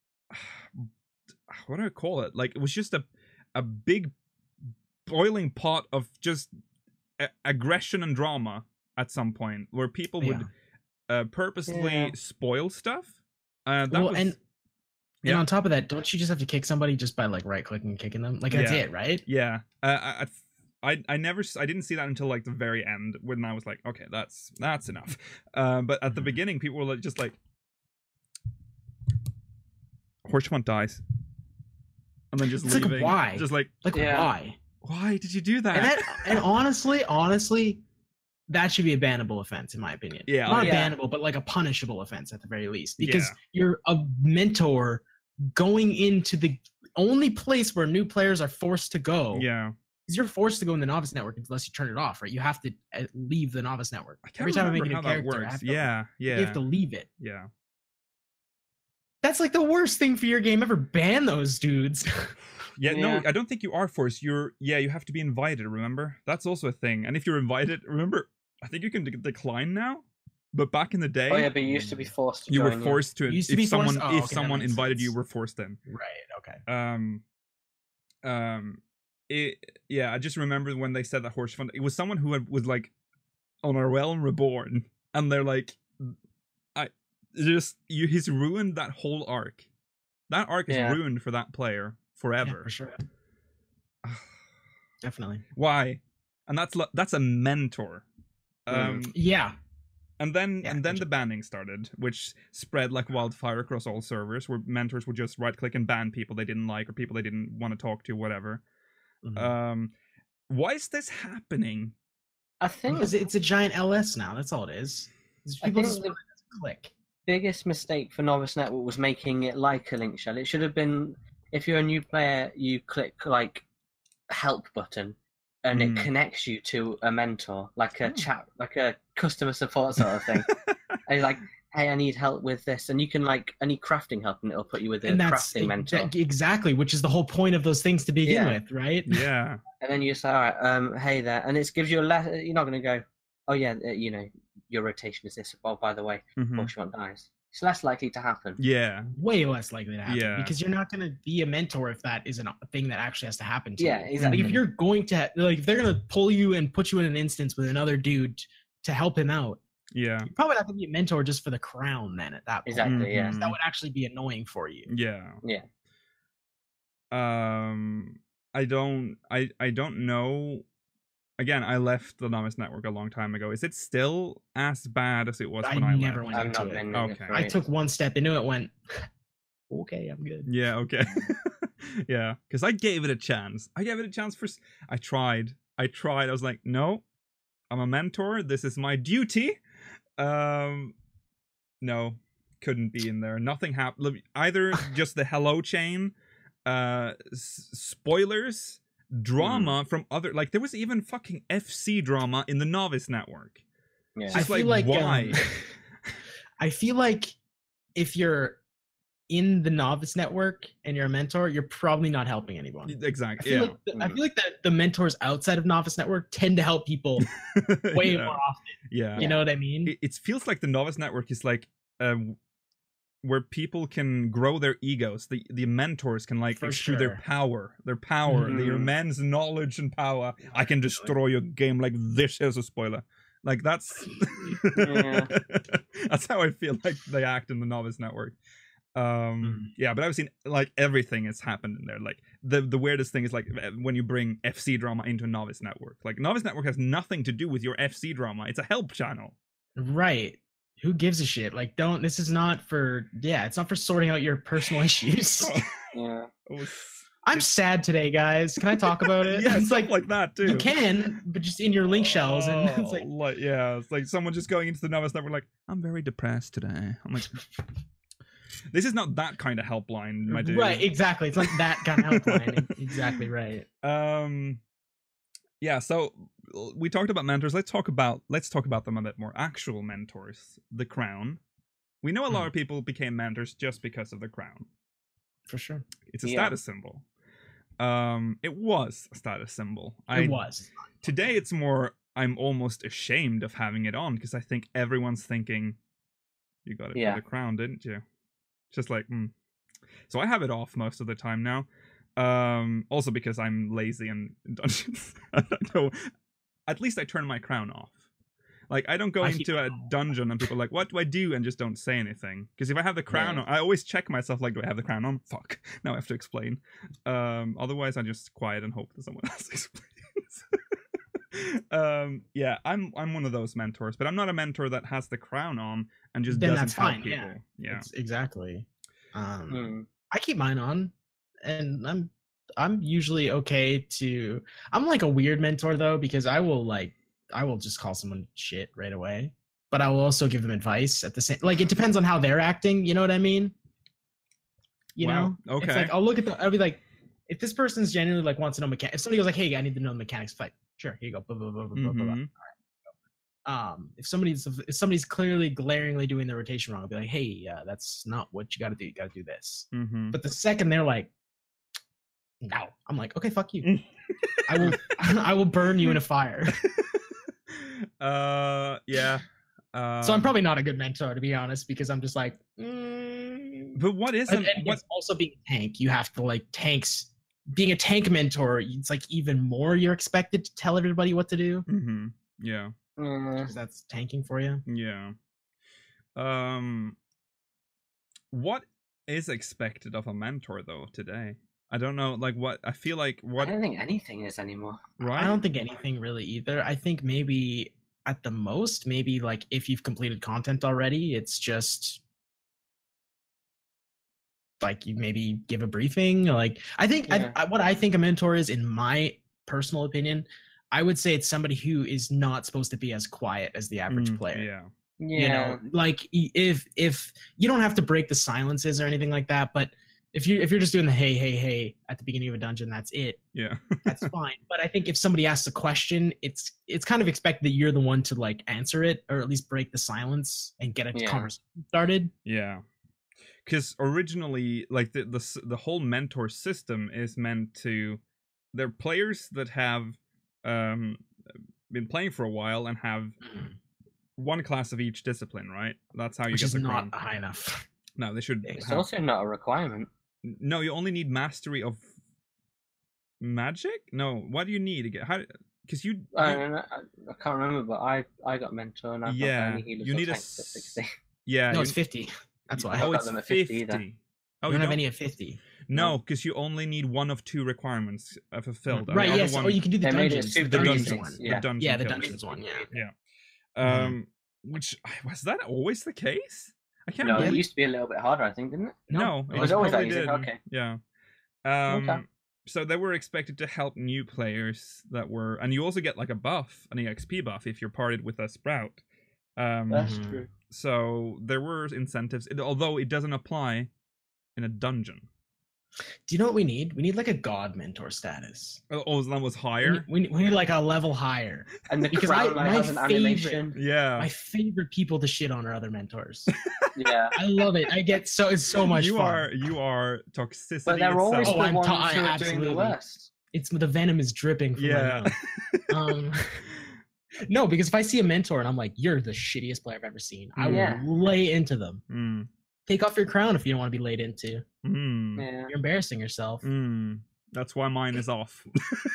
what do I call it? Like it was just a a big boiling pot of just a- aggression and drama at some point where people would uh, purposely Yeah. spoil stuff. Uh, that Well, was, and Yeah. and on top of that, don't you just have to kick somebody just by like right clicking and kicking them? Like that's Yeah. it, right? yeah, uh, I, I, I- I never, s- I didn't see that until like the very end when I was like, okay, that's that's enough. Uh, but at the Mhm. beginning, people were like, just like, Horchmont dies, and then just It's like, leaving. why? Just like, Like Yeah. why? why did you do that? And that and honestly, honestly, that should be a bannable offense in my opinion. Yeah, Not yeah. bannable, but like a punishable offense at the very least. Because Yeah. you're a mentor going into the only place where new players are forced to go. yeah, Because you're forced to go in the novice network unless you turn it off, right? You have to uh, leave the novice network. I can't Every time I remember make a how new that character, I works. have to, Yeah, yeah, you have to leave it. yeah. That's like the worst thing for your game ever. Ban those dudes. Yeah, no, Yeah. I don't think you are forced. You're, yeah, you have to be invited, remember? That's also a thing. And if you're invited, remember, I think you can de- decline now. But back in the day, Oh yeah, but you used to be forced to you were join, yeah. forced to, You used to if be someone, forced- oh, if okay, that someone makes invited you, sense. were forced in. Right. Okay. Um, um, it, yeah, I just remember when they said that horse fund. It was someone who had, was like on a Realm Reborn, and they're like, I just you. He's ruined that whole arc. That arc is Yeah. ruined for that player Yeah, forever. for sure. Definitely. Why? And that's li- that's a mentor. Um, Yeah. and then Yeah, and then gotcha. the banning started, which spread like wildfire across all servers, where mentors would just right click and ban people they didn't like or people they didn't want to talk to, whatever. Mhm. Um, why is this happening? I think Because it's a giant L S now. That's all it is. It's I People think just the want to click. biggest mistake for Novice Network was making it like a link shell. It should have been, if you're a new player, you click like help button, and Mm. it connects you to a mentor, like a Oh. chat, like a customer support sort of thing. And you're like, hey, I need help with this, and you can like, I need crafting help, and it'll put you with a And that's crafting mentor. exa- exactly, which is the whole point of those things to begin Yeah. with, right? Yeah. And then you say, all right, um, hey there, and it gives you a letter. You're not going to go, oh yeah, uh, you know, your rotation is this. Oh, by the way, Mhm. Pokemon dies. It's less likely to happen. Yeah. Way less likely to happen Yeah. because you're not going to be a mentor if that isn't a thing that actually has to happen to Yeah, you. exactly. Like if you're going to like if they're going to pull you and put you in an instance with another dude to help him out, Yeah. you're probably not going to be a mentor just for the crown then at that point. Exactly. Yeah. Mhm. That would actually be annoying for you. Yeah. Yeah. Um, I don't. I I don't know. Again, I left the Novice Network a long time ago. Is it still as bad as it was I when I never left? went I've into not it. been. Okay. afraid. I took one step into it, went, okay, I'm good. Yeah. Okay. Yeah. Because I gave it a chance. I gave it a chance for. s- I tried. I tried. I was like, no, I'm a mentor. This is my duty. Um, no, couldn't be in there. Nothing happened. Either just the hello chain, uh, s- spoilers, drama from other. Like there was even fucking F C drama in the Novice Network. Yeah. It's I just feel like, like, why? um, I feel like if you're in the Novice Network and you're a mentor, you're probably not helping anyone. I Exactly. feel Yeah. like the, I feel like the, the mentors outside of Novice Network tend to help people way yeah. more often. Yeah. You know what I mean? It, it feels like the Novice Network is like um, where people can grow their egos. The the mentors can like For exude their sure. power, their power, their Mhm. immense knowledge and power. I can destroy your game like this. Is a spoiler. Like that's Yeah. that's how I feel like they act in the Novice Network. Um Mhm. yeah, but I've seen like everything has happened in there. Like the the weirdest thing is like when you bring F C drama into Novice Network. Like Novice Network has nothing to do with your F C drama. It's a help channel. Right. Who gives a shit? Like, don't, this is not for, yeah, it's not for sorting out your personal issues. Yeah. Oh, I'm sad today, guys. Can I talk about it? yeah, it's stuff like, like that too. you can, but just in your link shells. And it's Oh, like, like yeah, it's like someone just going into the Novice Network like, I'm very depressed today. I'm like, this is not that kind of helpline, my dude. right, exactly. It's like that kind of helpline. Exactly right. Um, yeah. So we talked about mentors. Let's talk about let's talk about them a bit more. Actual mentors, the crown. We know a lot Hmm. of people became mentors just because of the crown. For sure. It's a Yeah. status symbol. Um, it was a status symbol. I, It was. Today it's more. I'm almost ashamed of having it on because I think everyone's thinking, "You got it Yeah. for the crown, didn't you?" Just like, hmm. So I have it off most of the time now. Um, also because I'm lazy and in dungeons. I know. At least I turn my crown off. Like I don't go I keep into it a on. dungeon and people are like, "What do I do?" and just don't say anything. Because if I have the crown Yeah. on, I always check myself. Like, do I have the crown on? Fuck. Now I have to explain. Um, otherwise, I just quiet and hope that someone else explains. um, yeah, I'm I'm one of those mentors, but I'm not a mentor that has the crown on and just Then doesn't that's help fine, people. yeah. Yeah. It's exactly. Um, Hmm. I keep mine on, and I'm I'm usually okay to. I'm like a weird mentor though because I will like I will just call someone shit right away, but I will also give them advice at the same. Like it depends on how they're acting. You know what I mean? You Wow, know? okay. It's like I'll look at the. I'll be like, if this person's genuinely like wants to know mechanics. If somebody goes like, "Hey, I need to know the mechanics," fight. Sure, here you go. Blah, blah, blah, blah, blah, blah, blah. Mhm. Um, if somebody's if somebody's clearly glaringly doing the rotation wrong, I'll be like, "Hey, uh, that's not what you got to do. You got to do this." Mhm. But the second they're like, "No," I'm like, "Okay, fuck you. I will I will burn you in a fire." uh, yeah. Um, So I'm probably not a good mentor to be honest, because I'm just like, mm. But what is and, an, and what? it's also being a tank. You have to like tanks being a tank mentor, it's like even more you're expected to tell everybody what to do Mm-hmm. Yeah. Yeah. because that's tanking for you. Yeah. Um. What is expected of a mentor though today? I don't know. Like what I feel like what I don't think anything is anymore. right? I don't think anything really either. I think maybe at the most, maybe like if you've completed content already, it's just like you maybe give a briefing. Like I think Yeah. I, I, what I think a mentor is, in my personal opinion, I would say it's somebody who is not supposed to be as quiet as the average Mm, player. Yeah. Yeah. You know, like i- if if you don't have to break the silences or anything like that, but if you if you're just doing the hey hey hey at the beginning of a dungeon, that's it. Yeah. That's fine. But I think if somebody asks a question, it's it's kind of expected that you're the one to like answer it, or at least break the silence and get a Yeah. conversation started. Yeah. Because originally, like the, the s- the whole mentor system is meant to, they're players that have um been playing for a while and have one class of each discipline, right? That's how you Which get is the not crown. high enough. No, they should. It's have- also not a requirement. No, you only need mastery of magic. No, what do you need to get? How? Because you. I, you- don't know, I, I can't remember, but I I got mentor and I've Yeah, got any healers you or need a tanks at s- sixty. yeah. No, you- it's fifty. That's why. I've Oh, got it's them at fifty. fifty then. Oh, you you don't have don't- any at fifty. No, because you only need one of two requirements uh, fulfilled. and the Right, other yes. one- Or you can do the They made it dungeons. super The the dungeons easy. dungeons, one. Yeah. the dungeon Yeah, the killers. dungeons one, yeah. Yeah. Mhm. Um, which was that always the case? I can't. No, believe it used to be a little bit harder, I think, didn't it? No, it It was always that probably easy. did. Okay. Yeah. Um, Okay. So they were expected to help new players that were, and you also get like a buff, an E X P buff, if you're partied with a sprout. Um, That's Mhm. true. so there were incentives, it- although it doesn't apply in a dungeon. Do you know what we need? We need like a god mentor status. Oh, oh, that was We higher. need, we need, we need like a level higher. And the Because I- crown like, my has an favorite- animation. Yeah. My favorite people to shit on are other mentors. Yeah. I love it. I get so it's so much you fun. are you are toxicity But they're always itself. Oh, the I'm ones ta- I who are doing absolutely- the worst. It's the venom is dripping from Yeah. my mouth. Um, no, because if I see a mentor and I'm like, you're the shittiest player I've ever seen, I will Yeah. lay into them. Mm, Take off your crown if you don't want to be laid into. mm, Yeah. You're embarrassing yourself. mm. That's why mine is off.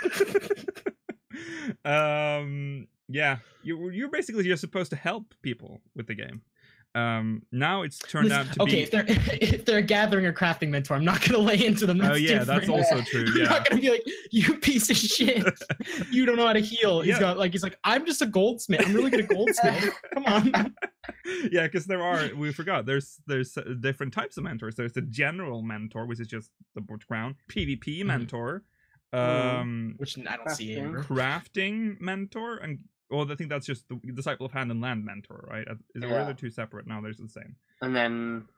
um yeah, you you're basically you're supposed to help people with the game. Um now it's turned Listen, out to okay, be if they're if they're a gathering or crafting mentor, I'm not gonna lay into them. Oh That's yeah, that's different. also true. I'm Yeah. not gonna be like, you piece of shit. You don't know how to heal. He's Yeah. got like he's like, I'm just a goldsmith. I'm really good at goldsmith. Come on. Yeah, because there are we forgot there's there's uh, different types of mentors. There's the general mentor, which is just the board crown, PvP Mhm. mentor, Mhm. um Which I don't see Crafting. ever. crafting mentor, and well I think that's just the disciple of hand and land mentor, right? Is it Yeah. really two separate? No, there's the same. And then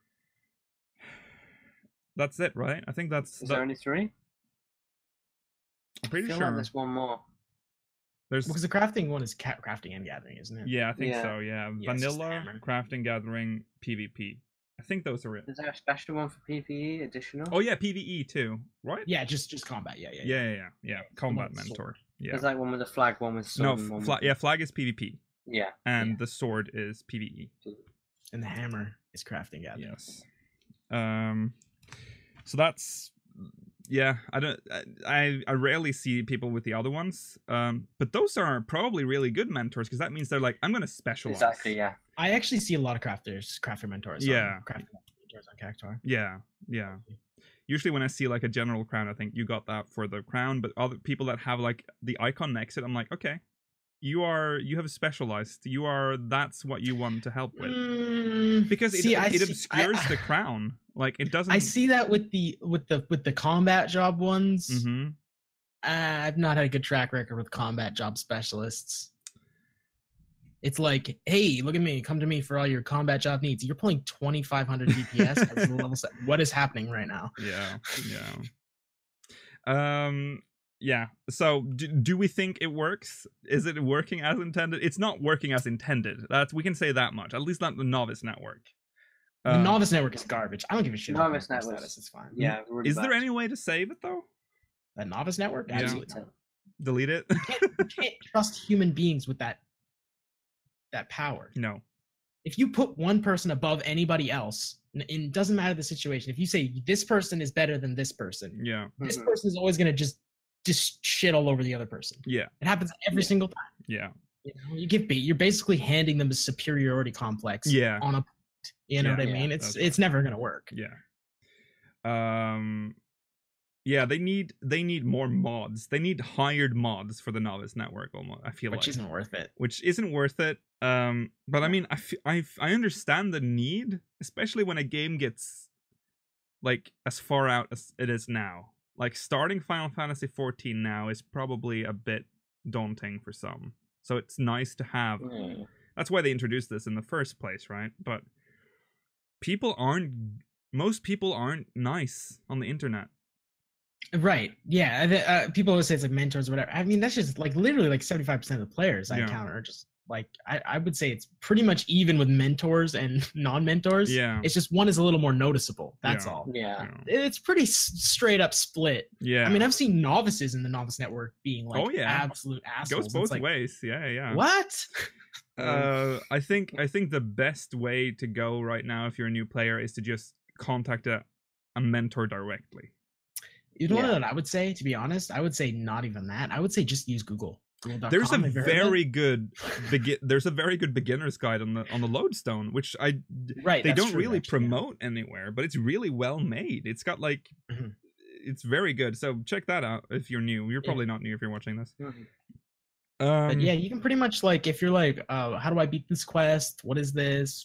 That's it, right? I think that's is that, there only three? I'm I pretty feel sure like there's one more. there's Because the crafting one is ca- crafting and gathering, isn't it? yeah I think Yeah. so yeah, Yeah, it's just the vanilla, hammer. crafting, gathering, PvP. I think those are it. Is there a special one for PvE additional? Oh yeah, PvE too, right? Yeah, just just combat. Yeah, yeah, yeah, yeah, yeah. yeah. Combat one's sword. mentor. Yeah. There's like one with a flag, one with sword. No, and one fla- with... yeah, flag is PvP, Yeah. and Yeah. the sword is PvE. And the hammer is crafting gathering. Yes. Um. So that's yeah. I don't. I I rarely see people with the other ones. Um. But those are probably really good mentors because that means they're like, I'm gonna specialize. Exactly. Yeah. I actually see a lot of crafters, crafter mentors. Yeah. on, crafter mentors on Cactuar. Yeah. Yeah. Usually when I see like a general crown, I think you got that for the crown. But other people that have like the icon next to it, I'm like, okay, you are you have specialized. You are that's what you want to help with. Mm, Because it, see, I it see- obscures I- the crown. Like it doesn't. I see that with the with the with the combat job ones. Mm-hmm. Uh, I've not had a good track record with combat job specialists. It's like, hey, look at me, come to me for all your combat job needs. You're pulling twenty-five hundred D P S as a level set. What is happening right now? Yeah, yeah. Um, yeah. So, do, do we think it works? Is it working as intended? It's not working as intended. That's we can say that much. At least not the novice network. The Uh, novice network is garbage. I don't give a shit. about Novice network network. status. It's fine. Yeah. Really is there bad. any way to save it though? A novice network? Yeah. Absolutely not. Delete it? You can't, you can't trust human beings with that that power. No. If you put one person above anybody else, N- It doesn't matter the situation. If you say this person is better than this person, Yeah. this Mhm. person is always gonna just just shit all over the other person. Yeah. It happens every Yeah. single time. Yeah. You know, you give ba- you're basically handing them a superiority complex. Yeah. On a, you know Yeah. what I Yeah, mean? It's that's right. it's never gonna work. Yeah. Um yeah, they need they need more mods. They need hired mods for the Novice Network almost. I feel Which like isn't worth it. which isn't worth it. Um but I mean I f- I f- I understand the need, especially when a game gets like as far out as it is now. Like starting Final Fantasy fourteen now is probably a bit daunting for some. So it's nice to have. Yeah. That's why they introduced this in the first place, right? But people aren't most people aren't nice on the internet. Right. Yeah. I thi- Uh, people always say it's like mentors or whatever. I mean, that's just like literally like seventy-five percent of the players I Yeah. encounter are just like, I, I would say it's pretty much even with mentors and non-mentors. Yeah. It's just one is a little more noticeable. That's Yeah. all. Yeah. You know. It's pretty s- straight up split. Yeah. I mean, I've seen novices in the Novice Network being like Oh, yeah. absolute assholes. goes both It's like, ways. Yeah, yeah. What? Uh, I think I think the best way to go right now if you're a new player is to just contact a, a mentor directly. You know Yeah. what I would say, to be honest? I would say not even that. I would say just use Google. Google dot com. There's a Have you heard of it? very good begin. There's a very good beginner's guide on the on the Lodestone, which I right. they that's don't true, really actually, yeah. promote anywhere, but it's really well made. It's got like Mhm. it's very good. So check that out if you're new. You're Yeah. probably not new if you're watching this. Mhm. Um, But yeah, you can pretty much like if you're like, uh, how do I beat this quest? What is this?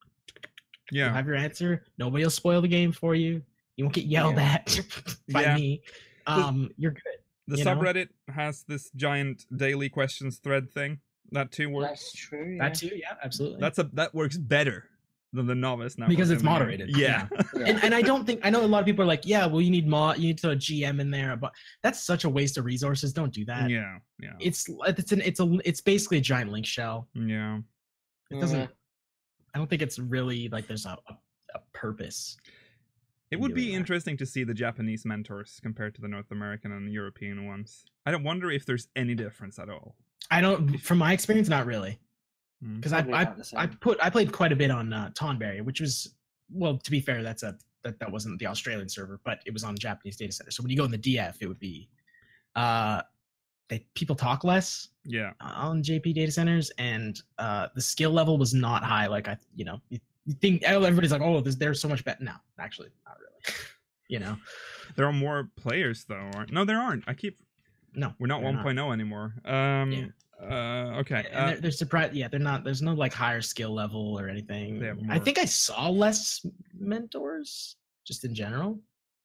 You'll yeah, have your answer. Nobody will spoil the game for you. You won't get yelled Yeah. at by Yeah. me. Um, you're good. the you know? subreddit has this giant daily questions thread thing. That too works. That's true. Yeah. That too, yeah, absolutely. That's a that works better than the novice now Because it's moderated, Yeah, Yeah. and, and I don't think I know a lot of people are like, yeah, well, you need mod, you need to G M in there, but that's such a waste of resources. Don't do that. yeah, yeah, It's it's an it's a it's basically a giant link shell. yeah. It doesn't. Yeah. I don't think it's really like there's a, a, a purpose. It in would be doing that. interesting to see the Japanese mentors compared to the North American and European ones. I don't wonder if there's any difference at all. I don't, from my experience, not really. Mm. Because I Probably I, about the I same. put I played quite a bit on uh, Tonberry, which was well, to be fair, that's a that, that wasn't the Australian server, but it was on Japanese data center. So when you go in the D F, it would be uh they people talk less Yeah, uh, on J P data centers, and uh the skill level was not high. Like I, you know, you, you think everybody's like, oh, there's they're so much better. No, actually, not really. You know, there are more players though. Aren't? No, there aren't. I keep. no, We're not they're one oh anymore. Um. Yeah. Uh. Okay. And Uh, they're, they're surprised. Yeah, they're not. There's no like higher skill level or anything. They have I more- think I saw less mentors just in general.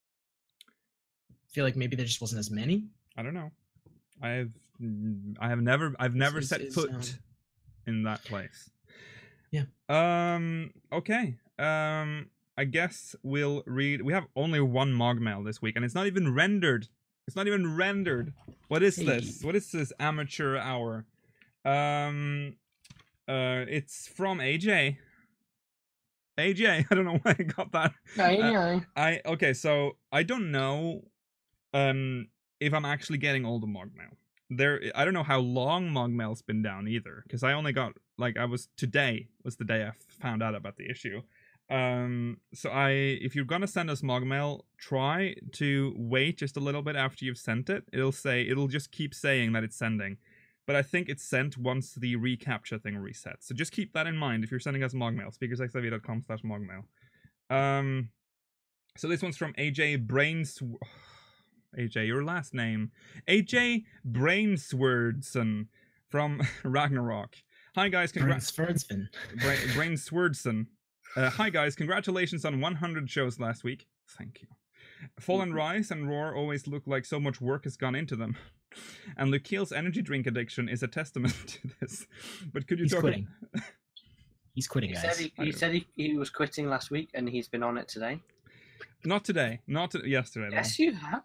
I feel like maybe there just wasn't as many. I don't know. I've I have never I've never is- set is, foot um, in that place. Yeah. Um. Okay. Um. I guess we'll read. We have only one Mogmail this week, and it's not even rendered. It's not even rendered. What is this? Hey. What is this amateur hour? Um. Uh. It's from A J. A J. I don't know why I got that. I Uh, know. I okay, so I don't know um if I'm actually getting all the Mogmail. There I don't know how long Mogmail's been down either, because I only got like I was today was the day I found out about the issue. Um so I if you're gonna send us Mogmail, try to wait just a little bit after you've sent it. It'll say it'll just keep saying that it's sending. But I think it's sent once the reCAPTCHA thing resets. So just keep that in mind if you're sending us Mogmail, speakersxlv dot com slash Mogmail. Um so this one's from A J Brains. A J, your last name. A J Brainswordson from Ragnarok. Hi guys, congrats. Bransfordson. Bra- Brainswordson. Uh, hi guys, congratulations on one hundred shows last week. Thank you. Fallen Rise and Roar always look like so much work has gone into them. And Lukeel's energy drink addiction is a testament to this. But could you He's talk quitting. He's quitting, He guys. said he, I he don't- said he, he was quitting last week, and he's been on it today. Not today. Not to- yesterday. though. Yes, you have.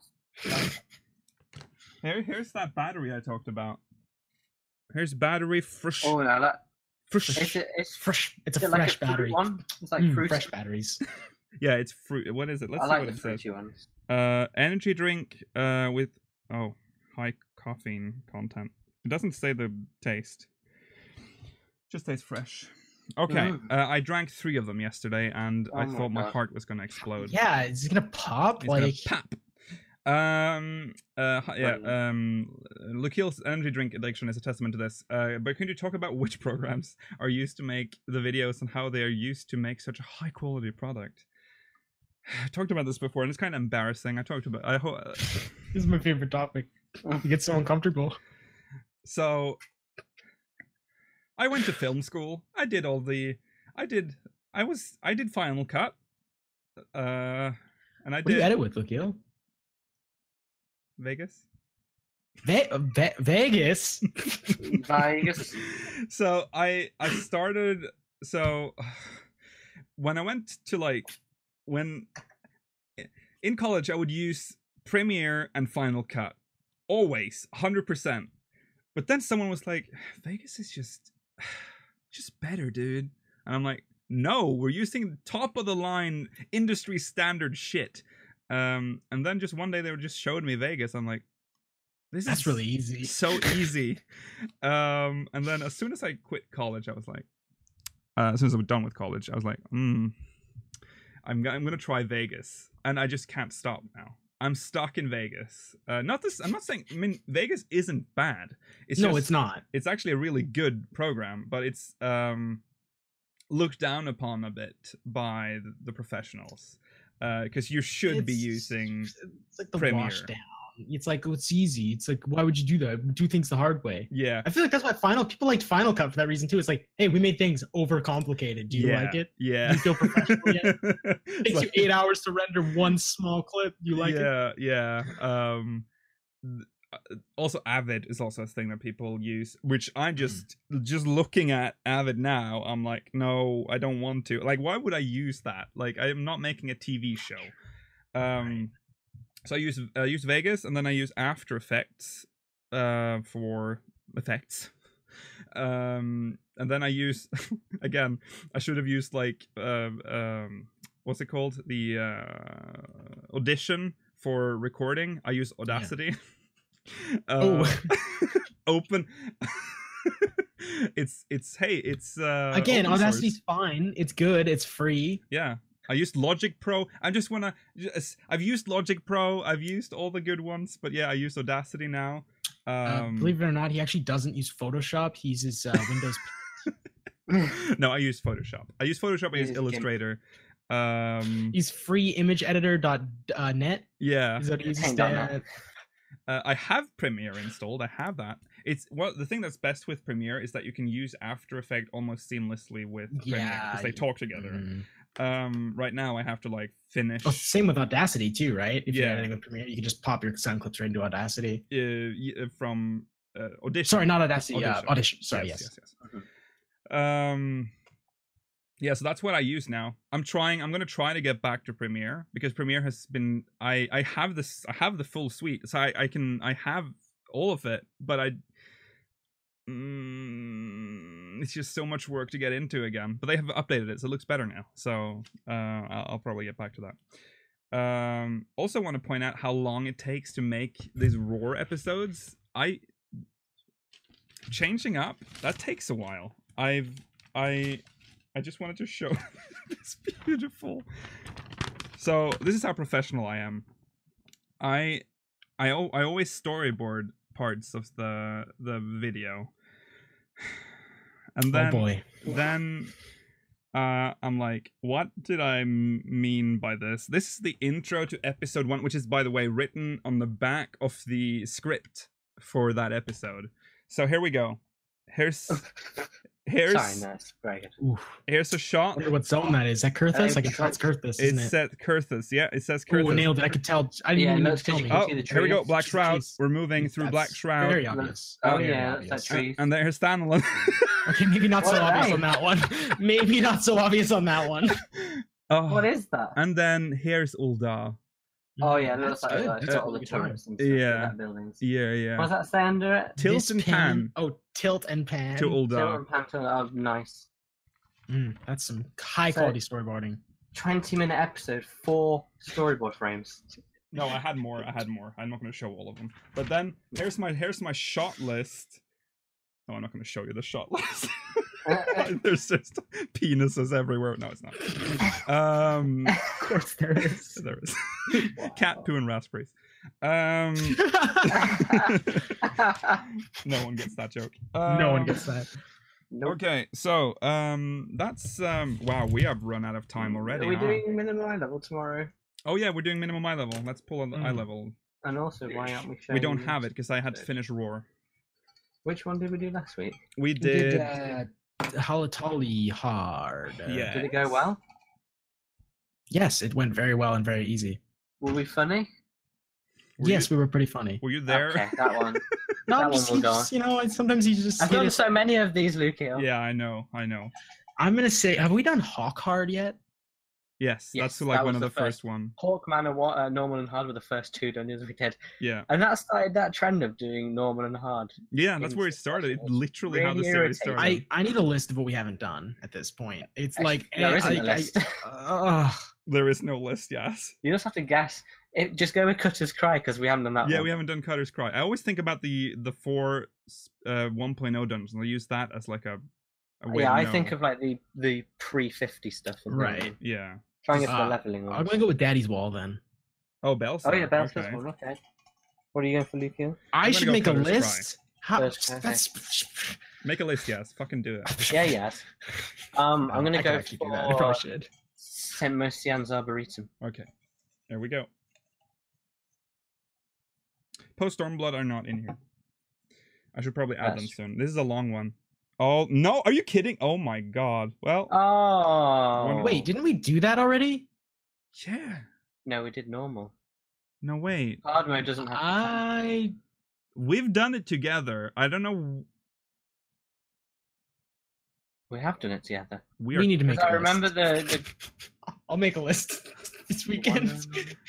Here, here's that battery I talked about. Here's battery fresh. Oh no, that fresh. it's a, it's, Fresh. It's a is it like fresh a fruit battery. one. It's like Mm, fruit. fresh batteries. Yeah, it's fruit. What is it? Let's I see like what the it says. fruity ones. Uh, energy drink uh with oh high caffeine content. It doesn't say the taste. Just tastes fresh. Okay, Mm. uh, I drank three of them yesterday, and Oh I my thought my God. heart was gonna explode. Yeah, it's gonna pop. It's like gonna pop. Um. Uh. hi- Yeah. Brilliant. Um. Lukeel's energy drink addiction is a testament to this. Uh. But can you talk about which programs are used to make the videos and how they are used to make such a high quality product? I talked about this before, and it's kind of embarrassing. I talked about. I hope. this is my favorite topic. You get so uncomfortable. So. I went to film school. I did all the. I did. I was. I did Final Cut. Uh. And I What do did you edit with, Lucio? Vegas. Ve- Ve- Vegas. Vegas. So I I started so when I went to like when in college I would use Premiere and Final Cut always one hundred percent. But then someone was like, Vegas is just just better, dude. And I'm like, no, we're using top of the line industry standard shit. Um and then just one day they were just showed me Vegas. I'm like, this That's is really easy. so easy. Um, and then as soon as I quit college, I was like, uh, as soon as I was done with college, I was like, hmm, I'm, I'm gonna try Vegas, and I just can't stop now. I'm stuck in Vegas. Uh, not this. I'm not saying. I mean, Vegas isn't bad. It's no, just, it's not. It's actually a really good program, but it's um, looked down upon a bit by the, the professionals because uh, you should be It's- using. It's like the Premiere. wash down. It's like oh, it's easy. It's like why would you do that? Do things the hard way. Yeah. I feel like that's why Final people liked Final Cut for that reason too. It's like, hey, we made things overcomplicated. Do you yeah, like it? Yeah. Do you feel professional yet? It It's takes like- you eight hours to render one small clip. Do you like it? yeah, yeah. Um, th- uh, also, Avid is also a thing that people use, which I just just looking at Avid now, I'm like, no, I don't want to. Like, why would I use that? Like, I am not making a T V show. Um, so I use I use Vegas, and then I use After Effects, uh, for effects. Um, and then I use again. I should have used like uh, um, what's it called? The uh, Audition for recording. I use Audacity. uh, Oh. Open. it's it's hey it's uh, Again, open Audacity's source. fine. It's good. It's free. Yeah. I used Logic Pro. I just wanna. Just, I've used Logic Pro. I've used all the good ones, but yeah, I use Audacity now. Um, uh, believe it or not, he actually doesn't use Photoshop. He uses uh, Windows. no, I use Photoshop. I use Photoshop. I use Use GIMP. Illustrator. Um, He's free image editor dot net. yeah, Is that he uses Hang on now. that? uh, I have Premiere installed. I have that. It's well, the thing that's best with Premiere is that you can use After Effects almost seamlessly with Premiere Yeah, because they talk together. Mm. Um, right now I have to like finish. Oh, same with Audacity too, right? If you're Yeah. editing with Premiere, you can just pop your sound clips right into Audacity. Uh, y- from uh, Audition. Sorry, not Audacity. Audition. Uh, Audition. Sorry, yes. yes, yes, yes. Um, yeah, so that's what I use now. I'm trying. I'm gonna try to get back to Premiere because Premiere has been. I I have this. I have the full suite, so I I can. I have all of it, but I. Mm, it's just so much work to get into again. But they have updated it, so it looks better now. So uh, I'll, I'll probably get back to that. Um, also want to point out how long it takes to make these Roar episodes. I changing up that takes a while. I've I I just wanted to show this beautiful. So this is how professional I am. I I al- I always storyboard parts of the the video, and then Oh boy. then uh, I'm like, what did I m- mean by this? This is the intro to episode one, which is, by the way, written on the back of the script for that episode. So here we go. Here's here's Sorry, no, it's very good. Oof. here's a I shot. wonder what zone that is. Is that Kurthus? Uh, I can tell it's Kurthus, isn't It it? said Kurthus. Yeah, it says Oh, Kurthus. nailed it. I could tell. I didn't Yeah, even no, need to tell you me. can Oh, see the here we go. trees. Black Jeez, Shroud. jeez. We're moving through That's Black Shroud. Very obvious. Oh Very yeah, obvious. that's that tree. And there's Stanley. Okay, maybe not so What are obvious they? on that one. Maybe not so obvious on that one. Oh, What is that? and then here's Ulda. Oh yeah, it looks That's like good. like, That's got all what the we target. turrets and stuff. in Yeah. that buildings. Yeah, What yeah. does that say under it? Tilt This and pan Oh, tilt and pan. to Tilt Ulda. and pan to- Oh, nice. Mm, that's some high So- quality storyboarding. Twenty minute episode, four storyboard frames. No, I had more. I had more. I'm not going to show all of them. But then here's my here's my shot list. Oh, I'm not going to show you the shot list. There's just penises everywhere. No, it's not. Um, Of course there is. there is cat poo and raspberries. Um, no one gets that joke. No one Um, gets that. Nope. Okay, so um, that's um, wow. We have run out of time already. Are we huh? doing minimum eye level tomorrow? Oh yeah, we're doing minimum eye level. Let's pull on the eye Mm. level. And also, why aren't we showing? We don't have it because I had to Good. finish Roar. Which one did we do last week? We We did. did uh, Halatali hard. Uh, Yeah. Did it go well? Yes, it went very well and very easy. Were we funny? Were yes, you, we were pretty funny. were you there? Okay, that one. No, That I'm one just, will you go just- you know, sometimes you just. I've hit done it. so many of these, Lukio. Yeah, I know. I know. I'm gonna say, have we done Hawk hard yet? Yes, Yes, that's like that one was of the the first, first. one. Hawkman and what, uh, normal and hard were the first two dungeons we did, Yeah, and that started that trend of doing normal and hard. yeah, that's in where it started. It succession. literally how the Really series irritating. started. I I need a list of what we haven't done at this point. It's like there eh, isn't I, a list. I, ugh. There is no list. Yes. You just have to guess. It, just go with Cutter's Cry because we haven't done that Yeah, one. we haven't done Cutter's Cry. I always think about the the four uh, one point oh dungeons. I use that as like a, a way Yeah, to I know. think of like the the pre fifty stuff. and then Right. Yeah. Try and get to the Uh, leveling I'm one. gonna go with Daddy's Wall then. Oh, Bell's. Oh yeah, Bell's okay. okay. one. Okay. What are you going for, Lukio? I gonna should go make a Cutter's Cry. list. How, First, okay. that's Make a list, yes. Fucking do it. Yeah, yes. Um, I'm gonna I go can actually do that. I for probably should. Saint Mercian's Arboretum. Okay. There we go. Post Stormblood are not in here. I should probably add them That's soon. This is a long one. Oh no! Are you kidding? Oh my god. Well, Oh Wait, didn't we do that already? yeah. no, we did normal. No wait. Hard mode doesn't have. I We've done it together. I don't know. We have done it together. We are. we need to make. Because a I remember list. the, the I'll make a list this weekend.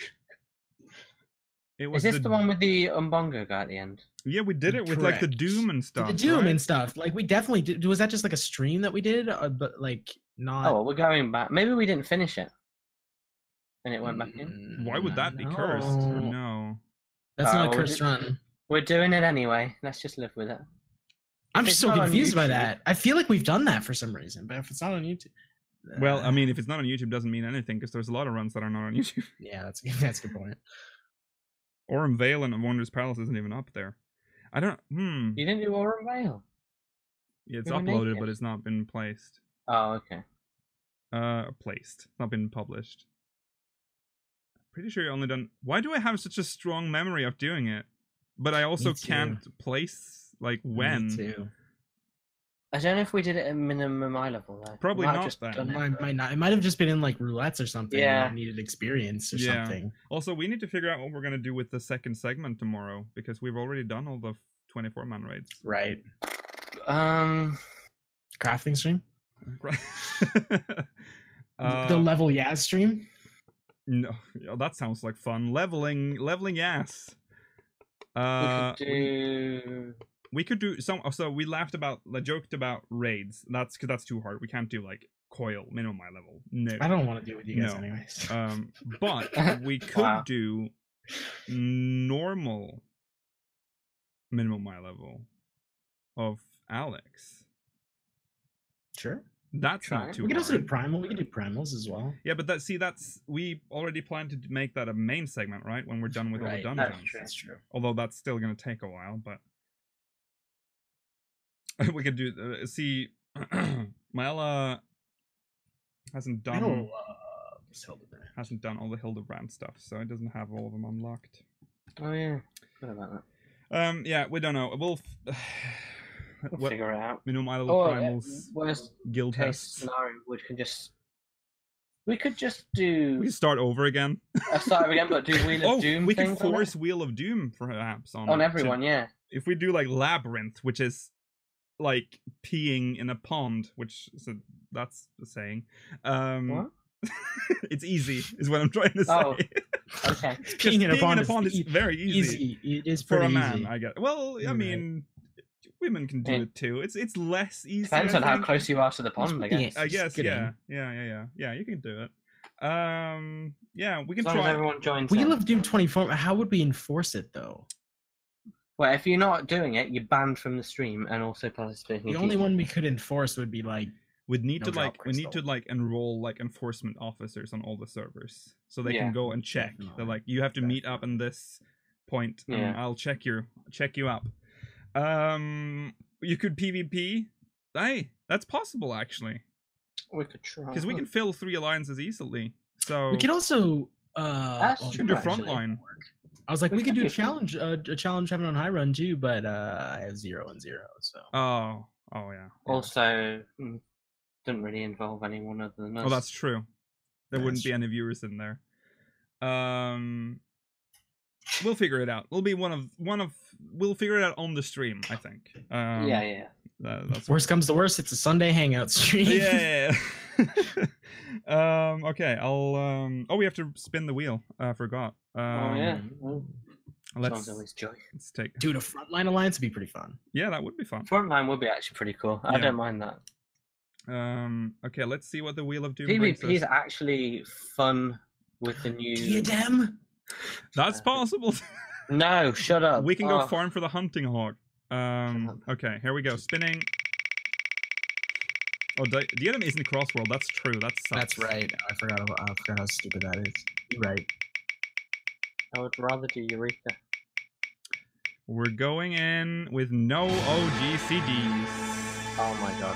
It was is this the, one with the Umbongo guy at the end? Yeah, we did it with like the Correct. Doom and stuff. the Doom right? and stuff. Like we definitely did. Was that just like a stream that we did, or, but like not? Oh, well, we're going back. Maybe we didn't finish it, and it went back in. Why would that be cursed? No. No. That's Oh, not a well, cursed we- run. We're doing it anyway. Let's just live with it. I'm If just it's so not on confused by YouTube- that. I feel like we've done that for some reason, but if it's not on YouTube, Well, I uh, mean, if it's not on YouTube, doesn't mean anything because there's a lot of runs that are not on YouTube. yeah, that's that's a good point. Orem Vale and Wondrous Palace isn't even up there. I don't. Hmm. You didn't do Aurum Vale? Yeah, it's we were uploaded, naked. but it's not been placed. Oh, okay. Uh, placed. It's not been published. Pretty sure you only done. Why do I have such a strong memory of doing it? But I also too. can't place like when. Me too. I don't know if we did it at minimum eye level though. We Probably might have not just then. done It it, might, but- might not. It might have just been in like roulettes or something. Yeah. and needed experience or Yeah. something. Also, we need to figure out what we're gonna do with the second segment tomorrow because we've already done all the twenty-four man raids. Right. Um, Crafting stream. uh, the level Yaz stream. No, yeah, that sounds like fun. Leveling, leveling ass. we Uh, could do. we could do some. So we laughed about, like, joked about raids. That's because that's too hard. We can't do like coil minimum eye level. No. I don't want to do it with you guys No. anyways. Um, but we could Wow. do normal minimum eye level of Alex. Sure. That's Try not it. too We could also hard. do primal. We could do primals as well. Yeah, but that see, that's we already planned to make that a main segment, right? When we're done with Right, all the that's dungeons. true. That's true. Although that's still gonna take a while, but we could do. Uh, see, Myla hasn't I done don't love this Hildebrand. hasn't done all the Hildebrand stuff, so it doesn't have all of them unlocked. Oh yeah, forgot about that. Um, yeah, we don't know. We'll f- We'll what figure it out. minimum eye level Or uh, primals worst guild case tests. scenario, we can just we could just do We start over again. uh, start again, but do Wheel of Oh, Doom. we can things on it? force Wheel of Doom perhaps on on to- everyone. Yeah, if we do like Labyrinth, which is like peeing in a pond, which is a, that's the saying. Um, What? it's easy, is what I'm trying to say. Oh, okay. 'Cause Peeing in a pond is is e- very easy, Easy. It is for a pretty man. easy. I guess. Well, I You're right. mean, women can do Yeah. it too. It's it's less easy. Depends I on how think. close you are to the pond, I Yeah. guess. I Just guess, get yeah, in. yeah, yeah, yeah, yeah. You can do it. Um, yeah, we can As long as try. everyone joins. Wheel in. of Doom twenty-four. How would we enforce it though? Well, if you're not doing it, you're banned from the stream and also participating. The in only team. one we could enforce would be like We'd need No to drop like we need to crystal. like enroll like enforcement officers on all the servers so they Yeah. can go and check. They're Definitely. like, you have to meet up in this point, and Yeah. I'll check you check you up. Um, you could PvP. Hey, that's possible actually, We could try. because we can fill three alliances easily. So we could also uh That's well, we can do true, actually. frontline. I was like, We we could could do a do- challenge, uh, a challenge having on high run too, but uh, I have zero and zero, so Oh, oh yeah. yeah. Also, mm, doesn't really involve anyone other than us. Oh, that's true. There That's wouldn't be true. any viewers in there. Um, we'll figure it out. We'll be one of one of. We'll figure it out on the stream. I think. Um, yeah, yeah. that- that's worst comes to worst, it's a Sunday hangout stream. yeah. yeah, yeah. um. Okay. I'll. Um. Oh, we have to spin the wheel. I forgot. Um, oh yeah. Well, Let's. sounds always joy. Let's take. Dude, a frontline alliance would be pretty fun. Yeah, that would be fun. Frontline would be actually pretty cool. I Yeah. don't mind that. Um. Okay. Let's see what the wheel of doom PvP brings is us. actually fun with the new. Diadem? That's possible. No, shut up. We can go Oh, farm for the hunting hog. Um. Okay. Here we go. Spinning. Oh, Di- Diadem isn't Crossworld. That's true. That sucks. That's right. I forgot. About, I forgot how stupid that is. You're right. I would rather do Eureka. We're going in with no O G C Ds. Oh my god.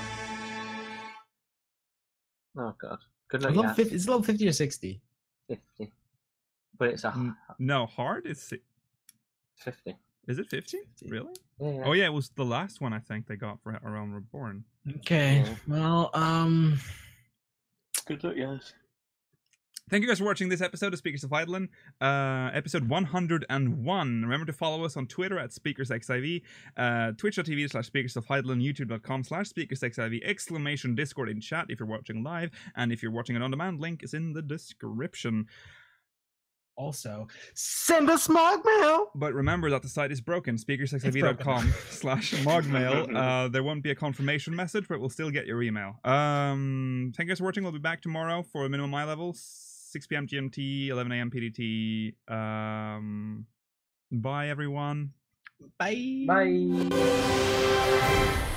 Oh god. Good luck, Level yeah. fifty, it's level fifty or sixty. fifty. But it's a Mm. No, hard is si- fifty. is it fifty? fifty. Really? Yeah, yeah. Oh yeah, it was the last one I think they got for Realm Reborn. Okay. Yeah. Well, um, Good luck, yes. Thank you guys for watching this episode of Speakers of Eidolon, uh, episode one hundred one. Remember to follow us on Twitter at SpeakersXIV, uh, twitch.tv slash Speakers of Eidolon, youtube.com slash SpeakersXIV, exclamation Discord in chat if you're watching live, and if you're watching it on demand, link is in the description. also send us smog mail. But remember that the site is broken, speakersxiv.com slash mogmail. Uh, there won't be a confirmation message, but we'll still get your email. Um, thank you guys for watching. We'll be back tomorrow for a minimum eye level, six p.m. G M T, eleven a.m. P D T. Um, bye, everyone. Bye. Bye.